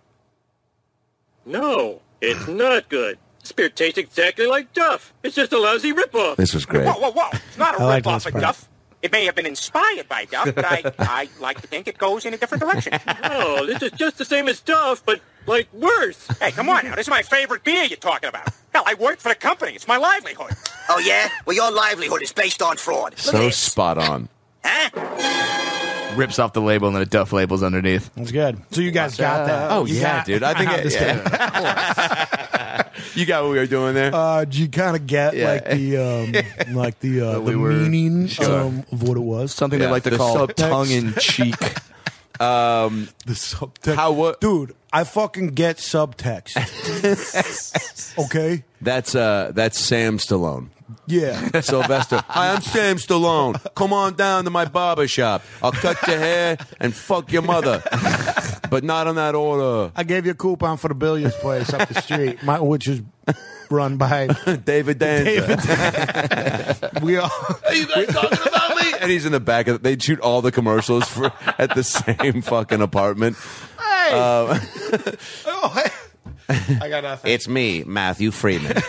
No, it's not good. This beer tastes exactly like Duff. It's just a lousy ripoff. This was great. Whoa, whoa, whoa. It's not a I like rip-off this of part. Duff. It may have been inspired by Duff, but I, I like to think it goes in a different direction. Oh, this is just the same as Duff, but, like, worse. Hey, come on now. This is my favorite beer you're talking about. Hell, I work for the company. It's my livelihood. Oh, yeah? Well, your livelihood is based on fraud. Look So at this. spot on. Huh? Rips off the label and then a Duff label's underneath. It's good. So you guys got that? Oh You yeah, got- dude. I think I'm it, just yeah. You got what we were doing there. Uh, do you kind of get Yeah. like the um, like the uh, we the were- meaning Sure. um, of what it was? Something Yeah. they like to The call subtext. tongue in cheek. Um, The subtext. How what? Dude, I fucking get subtext. Okay. That's uh, that's Sam Stallone. Yeah. Sylvester. Hi, I'm Sam Stallone. Come on down to my barber shop. I'll cut your hair and fuck your mother. But not on that order. I gave you a coupon for the billiards place up the street, my, which is run by David Danza. David. We all. Are you guys talking about me? And he's in the back of. They shoot all the commercials for at the same fucking apartment. Hey. Uh, Oh, hey. I got nothing. it's me, Matthew Freeman.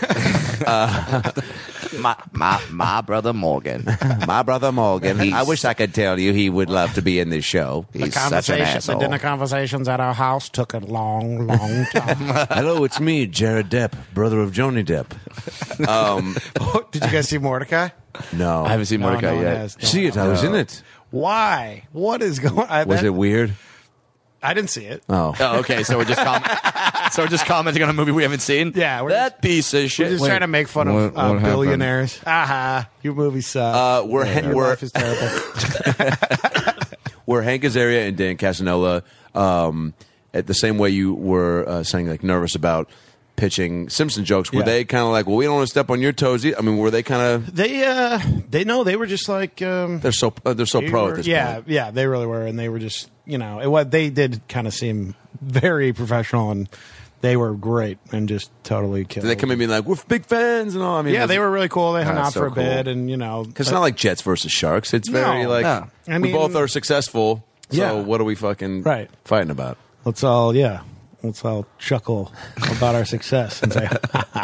my, my, my brother Morgan. My brother Morgan. He's- I wish I could tell you he would love to be in this show. the He's such an conversation, the asshole. dinner conversations at our house took a long, long time. Hello, it's me, Jared Depp, brother of Johnny Depp. Um, Did you guys see Mordecai? no, I haven't seen No, Mordecai no one yet. has. see it. I was in it. Why? What is going on? Was it weird? I didn't see it. Oh, Oh, okay. So we're just com- so we're just commenting on a movie we haven't seen. Yeah, we're that piece of shit. We're just Wait, trying to make fun what- of what uh, happened? billionaires. Aha, your movie sucks. Uh, we're Your ha- we're life is terrible. were Hank Azaria and Dan Casanella um, at the same way you were uh, saying like nervous about pitching Simpson jokes? Were Yeah. they kind of like, well, we don't want to step on your toes? e-" I mean, were they kind of? They uh, they know they were just like um, They're so uh, they're so they pro were- at this yeah, point. yeah, they really were, and they were just you know it was they did kind of seem very professional, and they were great and just totally killed. Did they come in being like, we're big fans and all? I mean, Yeah, was they it- were really cool. They hung That's out so for a cool. bit, and you know, Because it's but- not like Jets versus Sharks. It's very No, like no. I we mean- both are successful. So Yeah. what are we fucking Right. fighting about? let's all yeah, let's all chuckle about our success and say,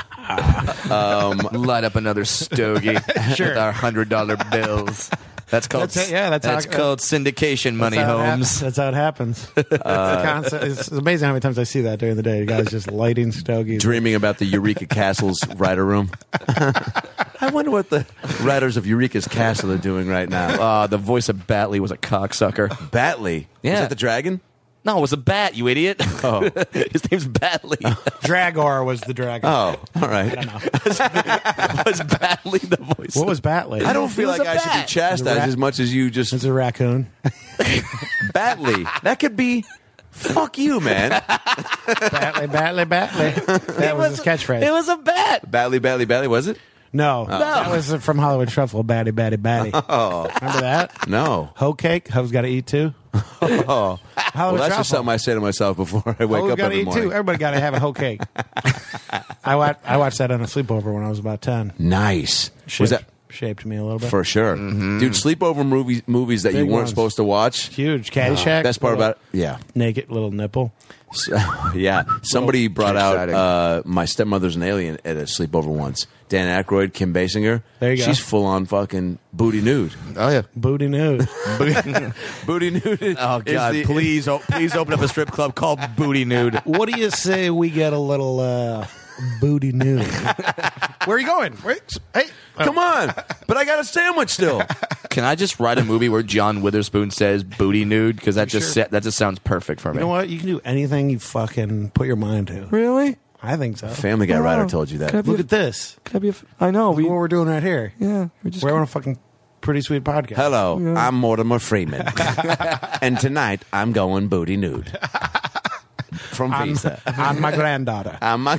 Light up another stogie Sure. with our hundred dollar bills. That's called That's it, yeah, that's how it- called syndication money, That's how it Holmes. happens. That's how it happens. It's the concept. It's amazing how many times I see that during the day. The guys just lighting stogies. Dreaming about the Eureka Castle's writer room. I wonder what the writers of Eureka's Castle are doing right now. Uh, the voice of Batley was a cocksucker. Batley. Yeah. Is that the dragon? No, it was a bat, you idiot. Oh. His name's Batley. Dragor was the dragon. Oh, all right. I don't know. was Batley the voice? What was Batley? I don't feel was like a I should be bat. chastised The rat- as much as you just It's a raccoon. Batley. That could be fuck you, man. Batley, Batley, Batley. That was his catchphrase. It was a bat. Batley, Batley, Batley, was it? no, that was from Hollywood Shuffle. Batty, batty, batty. Oh, Remember that? no. Hoe cake. Hoe's got to eat too. Oh. Hollywood Well, that's Shuffle. just something I say to myself before I wake Hoe's up got to every eat morning. too. Everybody got to have a hoe cake. I watched. I watched that on a sleepover when I was about ten. Nice. Shit, Was that shaped me a little bit. For sure. Mm-hmm. Dude, sleepover movies movies that you Big weren't ones. supposed to watch. Huge. Caddyshack. Best part little about it, yeah. Naked little nipple. So, yeah. Somebody brought out exciting. uh, My Stepmother's an Alien at a sleepover once. Dan Aykroyd, Kim Basinger. There you go. She's full on fucking booty nude. Oh yeah. Booty nude. Booty nude. is- Oh is God! the- please, oh, please open up a strip club called Booty Nude. What do you say we get a little uh, booty nude? Where are you going? Wait, hey, Come on. But I got a sandwich still. Can I just write a movie where John Witherspoon says "booty nude"? Because that just Sure. sa- that just sounds perfect for me. You know what? You can do anything you fucking put your mind to. Really? I think so. Family Guy writer told you Could I that. be Look a- at this. could I be a f- I know. Look We, at what we're doing right here. yeah. We're just. We're on a fucking pretty sweet podcast. Hello, I'm Mortimer Freeman. And tonight I'm going booty nude. From On, Visa. on my granddaughter. I'm not-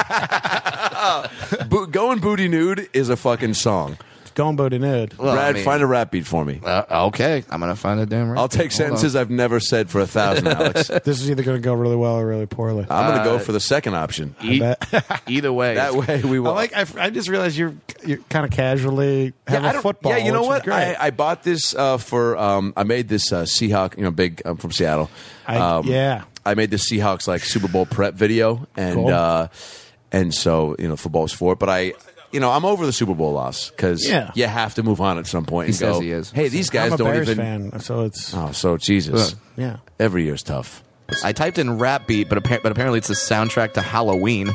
Bo- going booty nude is a fucking song. Going booty nude. Well, Brad, I mean- find a rap beat for me. Uh, okay, I'm gonna find a damn. I'll take sentences I've never said for a thousand, Alex. This is either going to go really well or really poorly. I'm going to go Uh, for the second option. E- bet. either way, That way we I will. like. I, I just realized you're you're kind of casually have I a don't- football. Yeah, you know which what? is great. I, I bought this uh, for. Um, I made this uh, Seahawk. You know, big. I'm from Seattle. I- Um, yeah. I made this Seahawks like Super Bowl prep video, and Cool. uh, and so you know, football's for it. But I, you know, I'm over the Super Bowl loss because Yeah. you have to move on at some point. He and says go, he is. Hey, these guys I'm a don't Bears even. fan, so it's Oh, so Jesus. yeah. Every year's tough. I typed in rap beat, but appa- but apparently it's the soundtrack to Halloween.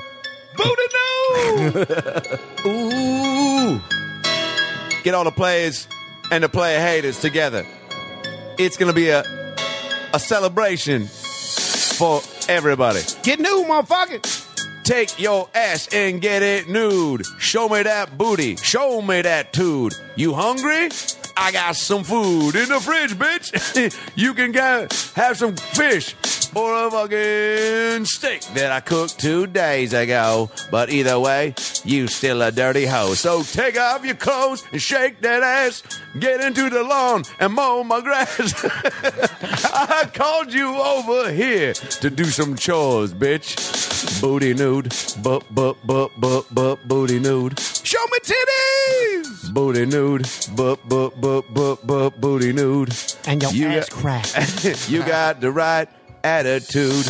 Ooh. Get all the players and the player haters together. It's going to be a a celebration for everybody. Get new, motherfucker. Take your ass and get it nude. Show me that booty. Show me that tood. You hungry? I got some food in the fridge, bitch. You can get, have some fish or a fucking steak that I cooked two days ago. But either way, you still a dirty hoe. So take off your clothes and shake that ass. Get into the lawn and mow my grass. I called you over here to do some chores, bitch. Booty nude. Bup, bup, bup, bup, bup, booty nude. Show me titties. Booty nude. Bup, bup, bup, bup, bup, booty nude. And your You ass got- crack. You got the right attitude.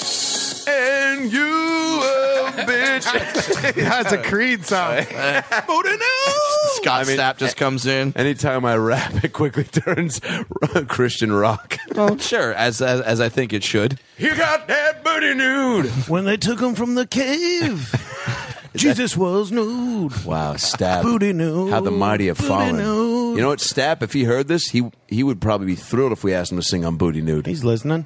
And you a bitch. That's a Creed song. Booty nude. Scott I mean, Stapp just comes in. Anytime I rap, it quickly turns Christian rock. Well, sure, as, as as I think it should. You got that booty nude. When they took him from the cave, Jesus was nude. Wow, Stapp. Booty nude. How the mighty have Booty fallen. nude. You know what, Stapp, if he heard this, he he would probably be thrilled if we asked him to sing on Booty Nude. He's listening.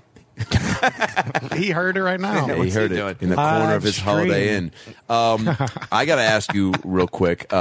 He heard it right now. Yeah, he What's heard he it doing? in the corner Live of his stream. Holiday Inn. Um, I got to ask you real quick. Uh,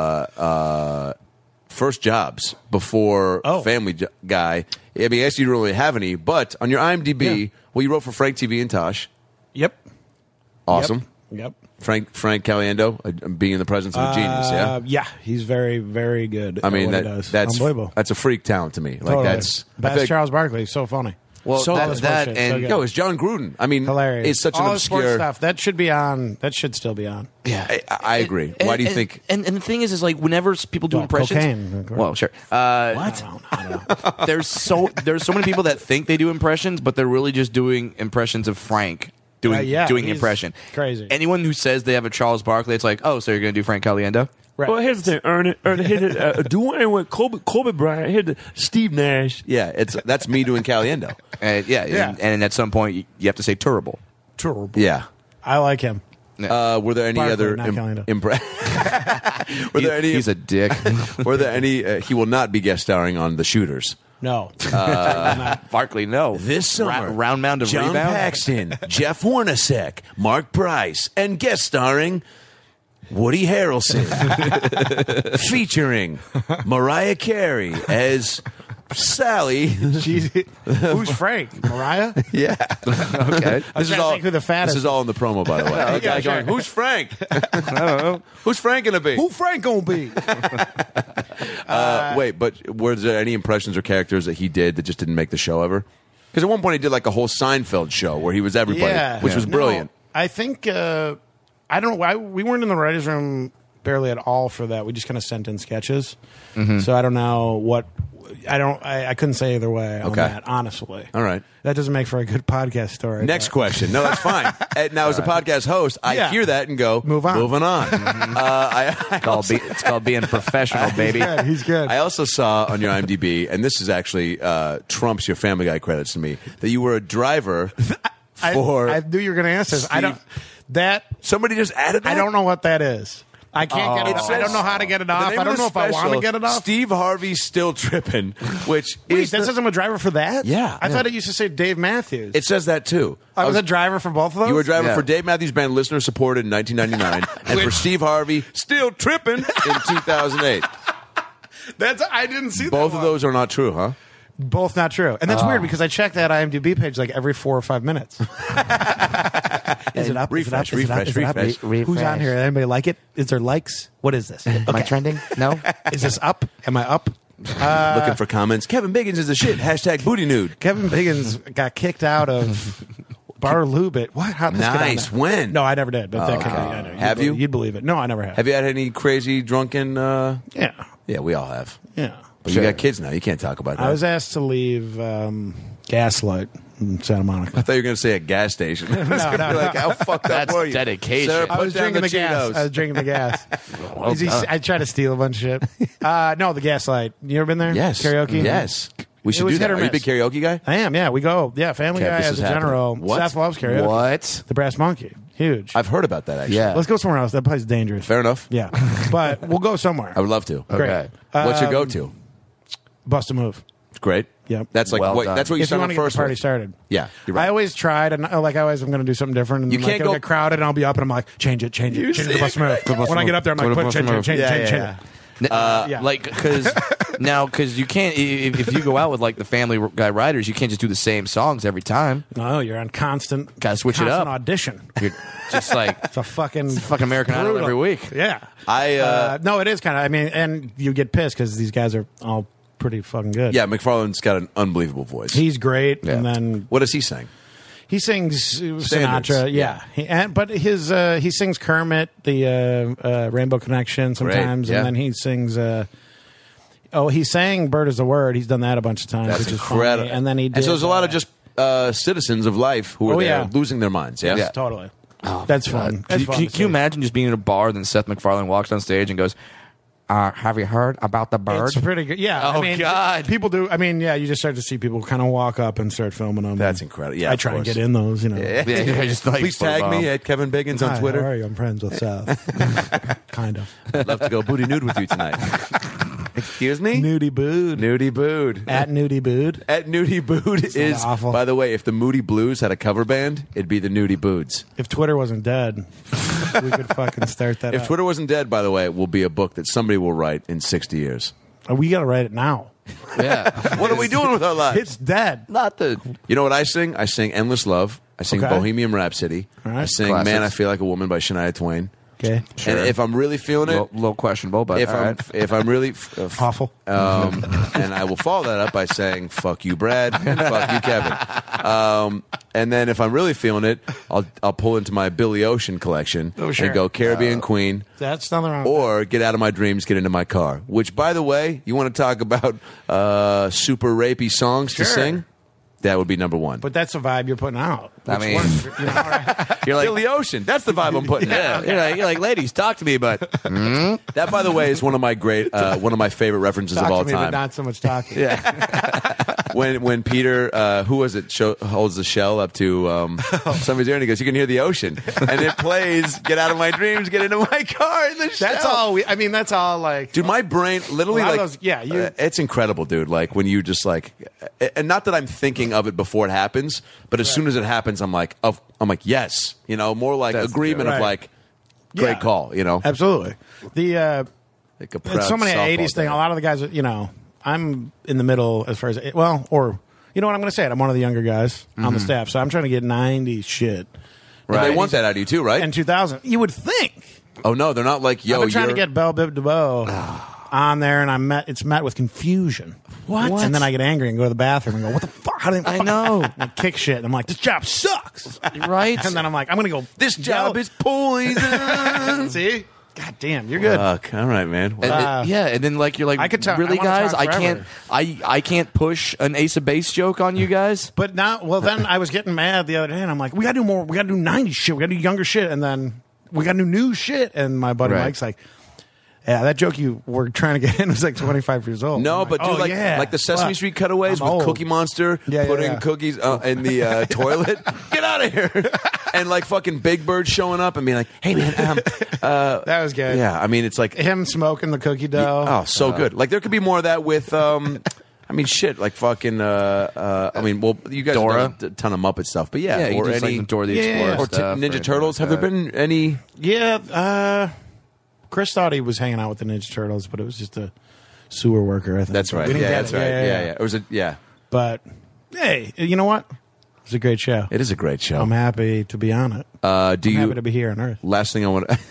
uh, first jobs before Oh. Family Jo- Guy. I mean, I guess you don't really have any, but on your IMDb, Yeah. well, you wrote for Frank T V and Tosh. Yep. Awesome. Yep. Yep. Frank Frank Caliendo, uh, being in the presence of a genius. Yeah. Uh, yeah, he's very, very good. I at mean, what that, he does. that's unbelievable. that's a freak talent to me. Like Totally. that's I Best feel like- Charles Barkley. So funny. Well, So that, all this that bullshit, so and good. Yo, it's John Gruden. I mean, Hilarious. it's such All an the sports obscure. stuff that should be on. That should still be on. yeah. I, I agree. And- Why do you and- think? And, and the thing is, is like whenever s- people do Well, impressions. cocaine, of course. Well, sure. Uh, What? I don't know. there's so there's so many people that think they do impressions, but they're really just doing impressions of Frank doing Uh, yeah, doing the he's impression. crazy. Anyone who says they have a Charles Barkley, it's like, oh, so you're going to do Frank Caliendo? Right. Well, here's the thing, Ernest, Ernest, here's the, uh, Dwayne with Kobe, Kobe Bryant, here's the Steve Nash. Yeah, it's that's me doing Caliendo. Uh, yeah, Yeah. And, and at some point you, you have to say terrible. Terrible. Yeah. I like him. Uh, were there any Barkley, other not Caliendo. impre- Were He- there any? he's a dick. Were there any? Uh, he will not be guest starring on The Shooters. No. Barkley, no. This summer, Ra- round mound of John rebound. Paxton, Jeff Hornacek, Mark Price, and guest starring Woody Harrelson, featuring Mariah Carey as Sally. Jeez. Who's Frank? Mariah? Yeah. Okay. This is trying to all. think who the fattest This is all in the promo, by the way. Yeah, Guy sure. going, who's Frank? I don't know. Who's Frank gonna be? Who Frank gonna be? Uh, wait, but were there any impressions or characters that he did that just didn't make the show ever? Because at one point he did like a whole Seinfeld show where he was everybody, Yeah. which was No, brilliant. I think uh, I don't know why we weren't in the writers' room barely at all for that. We just kind of sent in sketches. Mm-hmm. So I don't know what. I don't. I, I couldn't say either way on Okay. that. Honestly, All right. that doesn't make for a good podcast story. Next but- question. No, that's fine. Uh, now, as a podcast host, I Yeah. hear that and go, Move on. Moving on. uh, I, I It's called, be, it's called being professional, baby. He's good. He's good. I also saw on your IMDb, and this is actually uh, trumps your Family Guy credits to me, that you were a driver I, for. I knew you were going to ask this. I don't. Steve- That Somebody just added that? I don't know what that is. I can't get it. It off. I don't says- know how to get it the off. name I of don't the know if I want to special, get it off. Steve Harvey's Still Trippin', which Wait, is. that the- says I'm a driver for that? Yeah, I yeah. thought it used to say Dave Matthews. it says that too. I was a driver for both of those? You were a driver Yeah. for Dave Matthews Band, listener supported in nineteen ninety-nine, and for Steve Harvey, Still Trippin' in two thousand eight. That's I didn't see that Both of one. those are not true, huh? Both not true. And that's weird because I check that IMDb page like every four or five minutes. Is it up? Refresh, Is it up? refresh, Is it up? refresh. Is it up? Who's on here? Anybody like it? Is there likes? What is this? Am I trending? No? Is this up? Am I up? Uh, Looking for comments. Kevin Biggins is the shit. Hashtag booty nude. Kevin Biggins got kicked out of Bar Lubit. What? How did this get on Nice. there? When? No, I never did. But that okay. could be. I know. You'd Have you? believe- You'd believe it. No, I never have. Have you had any crazy drunken? Uh... Yeah. Yeah, we all have. Yeah. But you got kids now. You can't talk about that. I was asked to leave um, Gaslight in Santa Monica. I thought you were going to say a gas station. I was No, gonna no, be like, no. how fucked up That's were you? dedication. Sarah, I I put was down drinking the, the gas. Cheetos. I was drinking the gas. Well Is he- done. I tried to steal a bunch of shit. Uh, no, the Gaslight. You ever been there? Yes. Karaoke? Yes. We It should was do that. hit or Are you a big miss. karaoke guy? I am, yeah. We go. Yeah, Family Okay, Guy this as is a happening. general. What? Seth loves karaoke. What? The Brass Monkey. Huge. I've heard about that, actually. Yeah. Let's go somewhere else. That place is dangerous. Fair enough. Yeah. But we'll go somewhere. I would love to. Great. Okay. What's your Um, go-to? Bust a move. Great. Yep. That's like Well what, done. that's what you If you started want to get first the party with. started. Yeah, you're right. I always tried, and uh, like I always, I'm going to do something different. And You then, can't like, it'll go- get crowded, and I'll be up, and I'm like, change it, change it, You change see? it, bust a move. When I get up there, I'm like, put, change it, change it, Yeah, change it, yeah, change it. Uh, yeah. Like, because now, because you can't, if, if you go out with like the Family Guy writers, you can't just do the same songs every time. No, you're on constant. Gotta switch it constant up. audition. You're just like, It's a fucking fucking American Idol brutal. every week. Yeah. I, uh, Uh, no, it is kind of. I mean, and you get pissed because these guys are all pretty fucking good. yeah, McFarlane's got an unbelievable voice. He's great, Yeah. and then what does he sing? he sings uh, Standards. Sinatra. Yeah, He, and, but his uh, he sings Kermit, the uh, uh, Rainbow Connection sometimes, yeah. and then he sings. Uh, oh, he sang "Bird Is a Word." He's done that a bunch of times, That's which is incredible. funny. And then he did. And so there's a lot of uh, just uh, citizens of life who are Oh, there yeah. losing their minds. Yes? yes, totally. That's fun. Can, That's you, fun can, to can you see. imagine just being in a bar, then Seth MacFarlane walks on stage and goes, uh, "Have you heard about the bird?" It's pretty good. Yeah. Oh, I mean, God. People do. I mean, yeah. You just start to see people kind of walk up and start filming them. That's incredible. Yeah, I of try and course. get in those. You know. Yeah, yeah, just like Please tag me at Kevin Biggins on Hi, Twitter. How are you? I'm friends with Seth. kind of. I'd love to go booty nude with you tonight. Excuse me? Nudie Bood. Nudie Bood. At Nudie Bood. At Nudie Bood is, awful. by the way, if the Moody Blues had a cover band, it'd be the Nudie Boods. If Twitter wasn't dead, we could fucking start that If up. Twitter wasn't dead, by the way, it will be a book that somebody will write in sixty years. Oh, we got to write it now. Yeah. What are we doing with our lives? It's dead. Not the. You know what I sing? I sing Endless Love. I sing Okay. Bohemian Rhapsody. All right. I sing Classics. Man, I Feel Like a Woman by Shania Twain. Okay. And if I'm really feeling it, Little, little questionable, but if all I'm right. if I'm really f- uh, f- Awful. um, and I will follow that up by saying "fuck you, Brad" and "fuck you, Kevin." Um, and then if I'm really feeling it, I'll I'll pull into my Billy Ocean collection Oh, sure. and go Caribbean Queen, That's nothing wrong with or Get Out of My Dreams, Get Into My Car. Which, by the way, you want to talk about uh, super rapey songs to Sure. sing? That would be number one. But that's the vibe you're putting out. I Which mean- works, you know, right? You're like, Billy Ocean. That's the vibe I'm putting. yeah, out. you're, like, you're like, ladies, talk to me, but That, by the way, is one of my great, uh, one of my favorite references Talk of all to me, but time. not so much talking. when when Peter, uh, who was it, show, holds the shell up to um, somebody's ear and he goes, "You can hear the ocean," and it plays "Get Out of My Dreams, Get Into My Car" in the That's shell. all we. I mean, that's all. Like, Dude, my brain literally A lot of like those- yeah, you- uh, it's incredible, dude. Like when you just like, and not that I'm thinking of it before it happens, but as soon as it happens, I'm like, of, I'm like, yes, you know, more like That's agreement good. of Right. like, great Yeah. call, you know, absolutely. The uh, like a it's proud so many softball eighties thing. dad. A lot of the guys, you know, I'm in the middle as far as well, or you know what I'm going to say it. I'm one of the younger guys on the staff, so I'm trying to get nineties shit. And they Right. want that out of you too, right? And two thousand, you would think. oh no, they're not like, yo, I've been trying to you're- get Belle Bib DeVoe on there, and I met. It's met with confusion. What? And then I get angry and go to the bathroom and go, "What the fuck? How did I know. And I kick shit. And I'm like, "This job sucks." right? And then I'm like, "I'm gonna go. this job yell- is poison. See, God damn, you're good. Fuck. All right, man. And Uh, then- yeah, and then like you're like, I could talk- really, I wanna guys? talk I can't, forever. I, I can't push an Ace of Base joke on you guys. But now, well, then I was getting mad the other day, and I'm like, we gotta do more. We gotta do nineties shit. We gotta do younger shit, and then we gotta do new shit. And my buddy Right. Mike's like, yeah, that joke you were trying to get in was like twenty-five years old. No, I'm but like, dude, oh, like yeah. like the Sesame Fuck. Street cutaways I'm with old. Cookie Monster Yeah, yeah, putting yeah. cookies uh, in the uh, toilet. Get out of here! And like fucking Big Bird showing up and being like, "Hey man, um, uh, That was good. yeah." I mean, it's like, Him smoking the cookie dough. oh, so good. Like there could be more of that with. Um, I mean, shit, like fucking. Uh, uh, I mean, well, you guys Dora. have done a ton of Muppet stuff, but yeah, Yeah, you or just any like Dora the Yeah, Explorer or t- stuff, Ninja anything Turtles. like Have there that. been any? Yeah, uh, Chris thought he was hanging out with the Ninja Turtles, but it was just a sewer worker, I think. That's right. We Yeah, didn't get that's it. right. Yeah, yeah. It was a yeah. But, hey, you know what? It was a great show. It is a great show. I'm happy to be on it. Uh, do I'm you? happy to be here on Earth. Last thing I want to.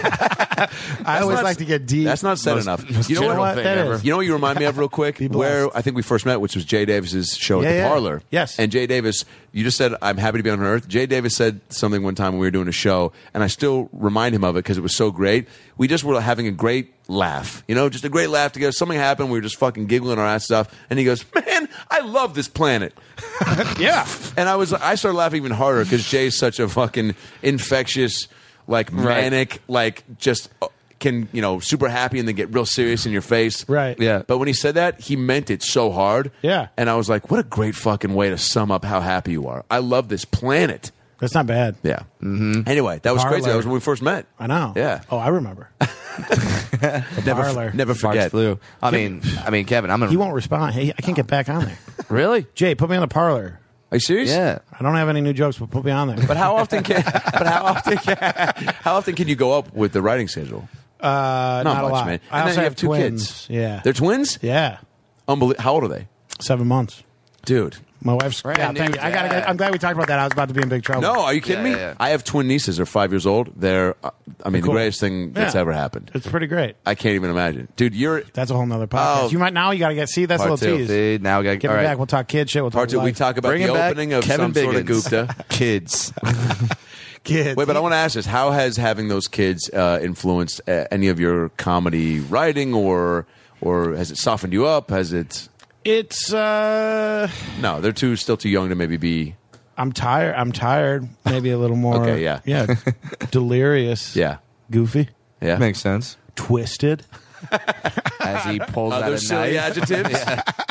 I always not- like to get deep. That's not said Most- enough. most You know general what? thing that ever. is? You know what you remind me of real quick? Be blessed. Where I think we first met, which was Jay Davis's show Yeah, at the yeah. Parlor. Yes. And Jay Davis, you just said, I'm happy to be on Earth. Jay Davis said something one time when we were doing a show, and I still remind him of it because it was so great. We just were having a great laugh. You know, just a great laugh together. Something happened. We were just fucking giggling our ass off. And he goes, man, I love this planet. yeah. And I was, I started laughing even harder because Jay's such a fucking infectious, like Right. manic, like just uh, can, you know, super happy and then get real serious in your face. Right. Yeah. But when he said that, he meant it so hard. Yeah. And I was like, what a great fucking way to sum up how happy you are. I love this planet. That's not bad. Yeah. Mm-hmm. Anyway, that was Parlor. crazy. That was when we first met. I know. Yeah. Oh, I remember. The Never, Parlor. never March forget. flu. I mean, I mean, Kevin, I'm gonna. He won't respond. Hey, I can't get back on there. Really? Jay, put me on the Parlor. Are you serious? Yeah. I don't have any new jokes, but put me on there. But how often can? But how often? Can, how often can you go up with the writing schedule? Uh, Not, not, much, a lot. man. I And also then you have, have two twins. kids. Yeah. They're twins. yeah. Unbelievable. How old are they, Seven months. dude? My wife's. Brand yeah, thank new you. I gotta get, dad. I'm glad we talked about that. I was about to be in big trouble. No, are you kidding Yeah, me? yeah, yeah. I have twin nieces. They're five years old. They're, uh, I mean, Cool. the greatest thing that's Yeah. ever happened. It's pretty great. I can't even imagine, dude. You're That's a whole nother podcast. Oh. You might now. You got to get. See, that's a Part little two. tease. See, now we got Get all me right. back. We'll talk kid shit. We'll talk part two. We life. talk about Bring the him back, opening of Kevin some sort of Biggins. Gupta. Kids. kids. Wait, but I want to ask this: how has having those kids uh, influenced uh, any of your comedy writing, or or has it softened you up? Has it? It's. uh No, they're too still too young to maybe be. I'm tired. I'm tired. Maybe a little more. Okay, yeah. Yeah. Delirious. Yeah, Goofy. yeah. Makes sense. Twisted. As he pulls out Other a silly knife. adjectives.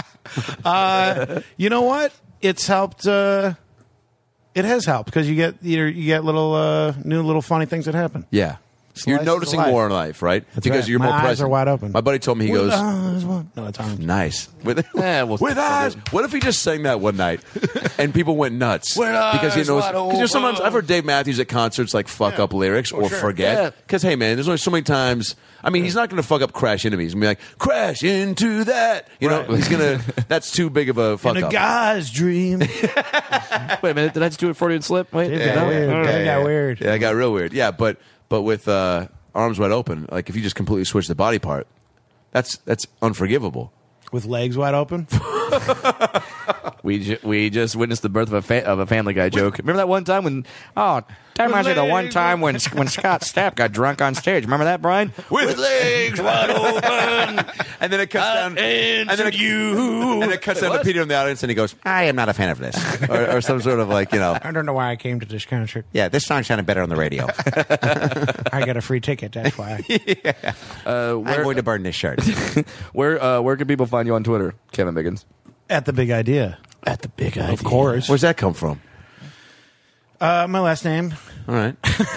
Uh, you know what? It's helped. Uh, it has helped because you get you you get little uh, new little funny things that happen. Yeah. You're Slice noticing of life. more in life, right? That's because right. you're My more eyes present. are wide open. My buddy told me he With goes, eyes wide- No, that's arms. nice. With, Yeah, well, with eyes. What if he just sang that one night and people went nuts? With because he eyes knows. wide Because you know, sometimes open. I've heard Dave Matthews at concerts like fuck up lyrics or sure. forget. Yeah. Because hey man, there's only so many times. I mean, he's not going to fuck up Crash Into Me. He's going to be like crash into that. You know, Right. he's going to. That's too big of a fuck In a up. guy's dream. Wait a minute. Did I just do it Freudian slip? Wait. It no? got weird. All right. It got weird. Yeah, it got real weird. Yeah, but but with uh, arms wide open, like if you just completely switch the body part, that's that's unforgivable. With legs wide open. We ju- we just witnessed the birth of a fa- of a Family Guy joke. Remember that one time when oh, that reminds me of the one time when when Scott Stapp got drunk on stage. Remember that, Brian? With legs wide open, And then it cuts down. And then it, you. and it cuts down to Peter in the audience, and he goes, "I am not a fan of this," or, or some sort of like you know. I don't know why I came to this concert. Yeah, this song sounded better on the radio. I got a free ticket. That's why. Uh, I'm where going to burn this shirt. where uh, where can people find you on Twitter, Kevin Biggins? At the big idea. At the big idea. Of course. Where's that come from? Uh, my last name. All right,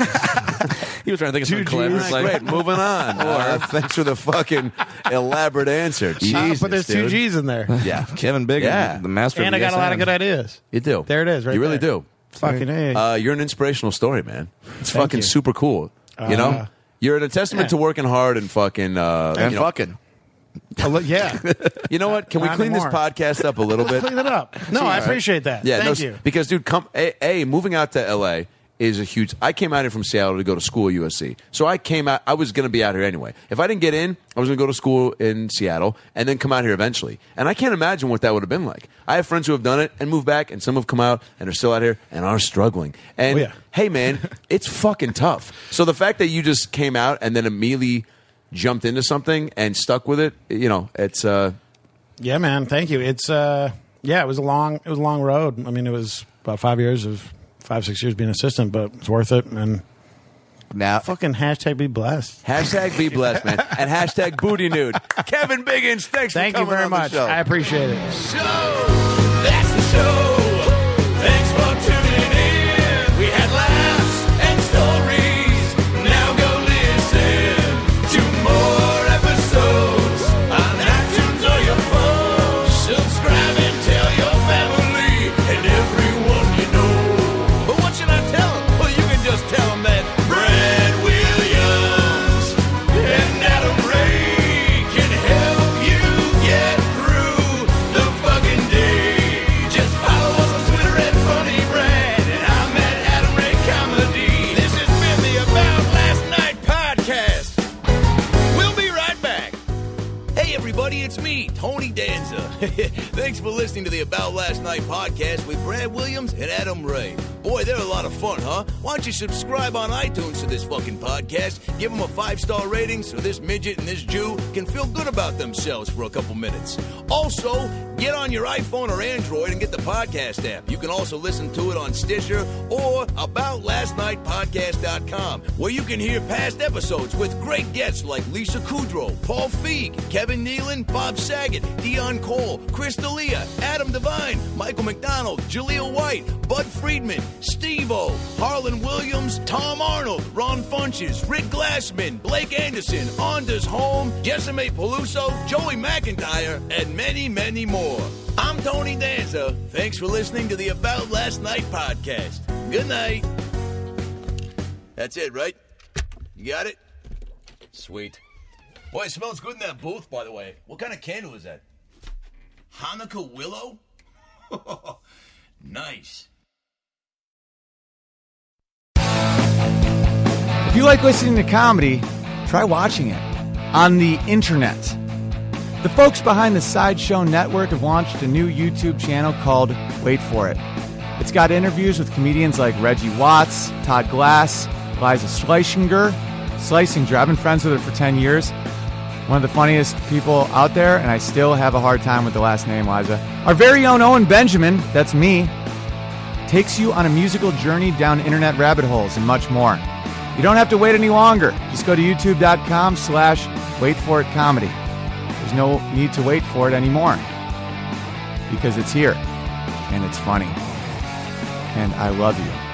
He was trying to think of something clever. It's like, great. Moving on. Uh, thanks for the fucking elaborate answer. Uh, Jesus, but there's two dude. G's in there. Yeah, Kevin Biggins, Yeah. the master. And I of the got a lot of S M. good ideas. you do. There it is, right You really there. do. Fucking A. Uh, you're an inspirational story, man. It's Thank fucking you. super cool. You know, Uh, you're a testament yeah. to working hard and fucking uh, And you know, fucking. A li- yeah. You know what? Can we Not clean anymore. this podcast up a little bit? Clean it up. No, I appreciate that. Yeah, Thank no, you. because dude, come a, a moving out to L A is a huge. I came out here from Seattle to go to school at U S C, so I came out. I was going to be out here anyway. If I didn't get in, I was going to go to school in Seattle and then come out here eventually. And I can't imagine what that would have been like. I have friends who have done it and moved back, and some have come out and are still out here and are struggling. And Oh, yeah. hey, man, it's fucking tough. So the fact that you just came out and then immediately jumped into something and stuck with it, you know, it's. Uh, Yeah, man. Thank you. It's uh, yeah, it was a long, it was a long road. I mean, it was about five years of five, six years being an assistant, but it's worth it. And Now, fucking hashtag be blessed. hashtag be blessed, man, and hashtag booty nude. Kevin Biggins, thanks Thank for you coming very on the much. show. I appreciate it. So, that's the show. Thanks for tuning in. We had laughs and stories. Now go listen to more episodes on iTunes or your phone. Subscribe and tell your family and everyone you know. But what should I tell them? Well, you can just tell them that Brad Williams and Adam Ray can help you get through the fucking day. Just follow us on Twitter at Funny Brad, and I'm at Adam Ray Comedy. This has been the About Last Night podcast. We'll be right back. Hey everybody, it's me, Tony Danza. Thanks for listening to the About Last Night podcast with Brad Williams and Adam Ray. Boy, they're a lot of fun, huh? Why don't you subscribe on iTunes to this fucking podcast? Give them a five-star rating so this midget and this Jew can feel good about themselves for a couple minutes. Also, get on your iPhone or Android and get the podcast app. You can also listen to it on Stitcher or about last night podcast dot com, where you can hear past episodes with great guests like Lisa Kudrow, Paul Feig, Kevin Nealon, Bob Saget, Dion Cole, Chris D'Elia, Adam Devine, Michael McDonald, Jaleel White, Bud Friedman, Steve-O, Harlan Williams, Tom Arnold, Ron Funches, Rick Glassman, Blake Anderson, Anders Holm, Jessime Peluso, Joey McIntyre, and many, many more. I'm Tony Danza. Thanks for listening to the About Last Night podcast. Good night. That's it, right? You got it? Sweet. Boy, it smells good in that booth, by the way. What kind of candle is that? Hanukkah willow? Nice. If you like listening to comedy, try watching it on the internet. The folks behind the Sideshow Network have launched a new YouTube channel called Wait For It. It's got interviews with comedians like Reggie Watts, Todd Glass, Liza Schlesinger. Schlesinger, I've been friends with her for ten years. One of the funniest people out there, and I still have a hard time with the last name, Liza. Our very own Owen Benjamin, that's me, takes you on a musical journey down internet rabbit holes and much more. You don't have to wait any longer. Just go to youtube.com slash wait for it comedy. There's no need to wait for it anymore because it's here and it's funny. And I love you.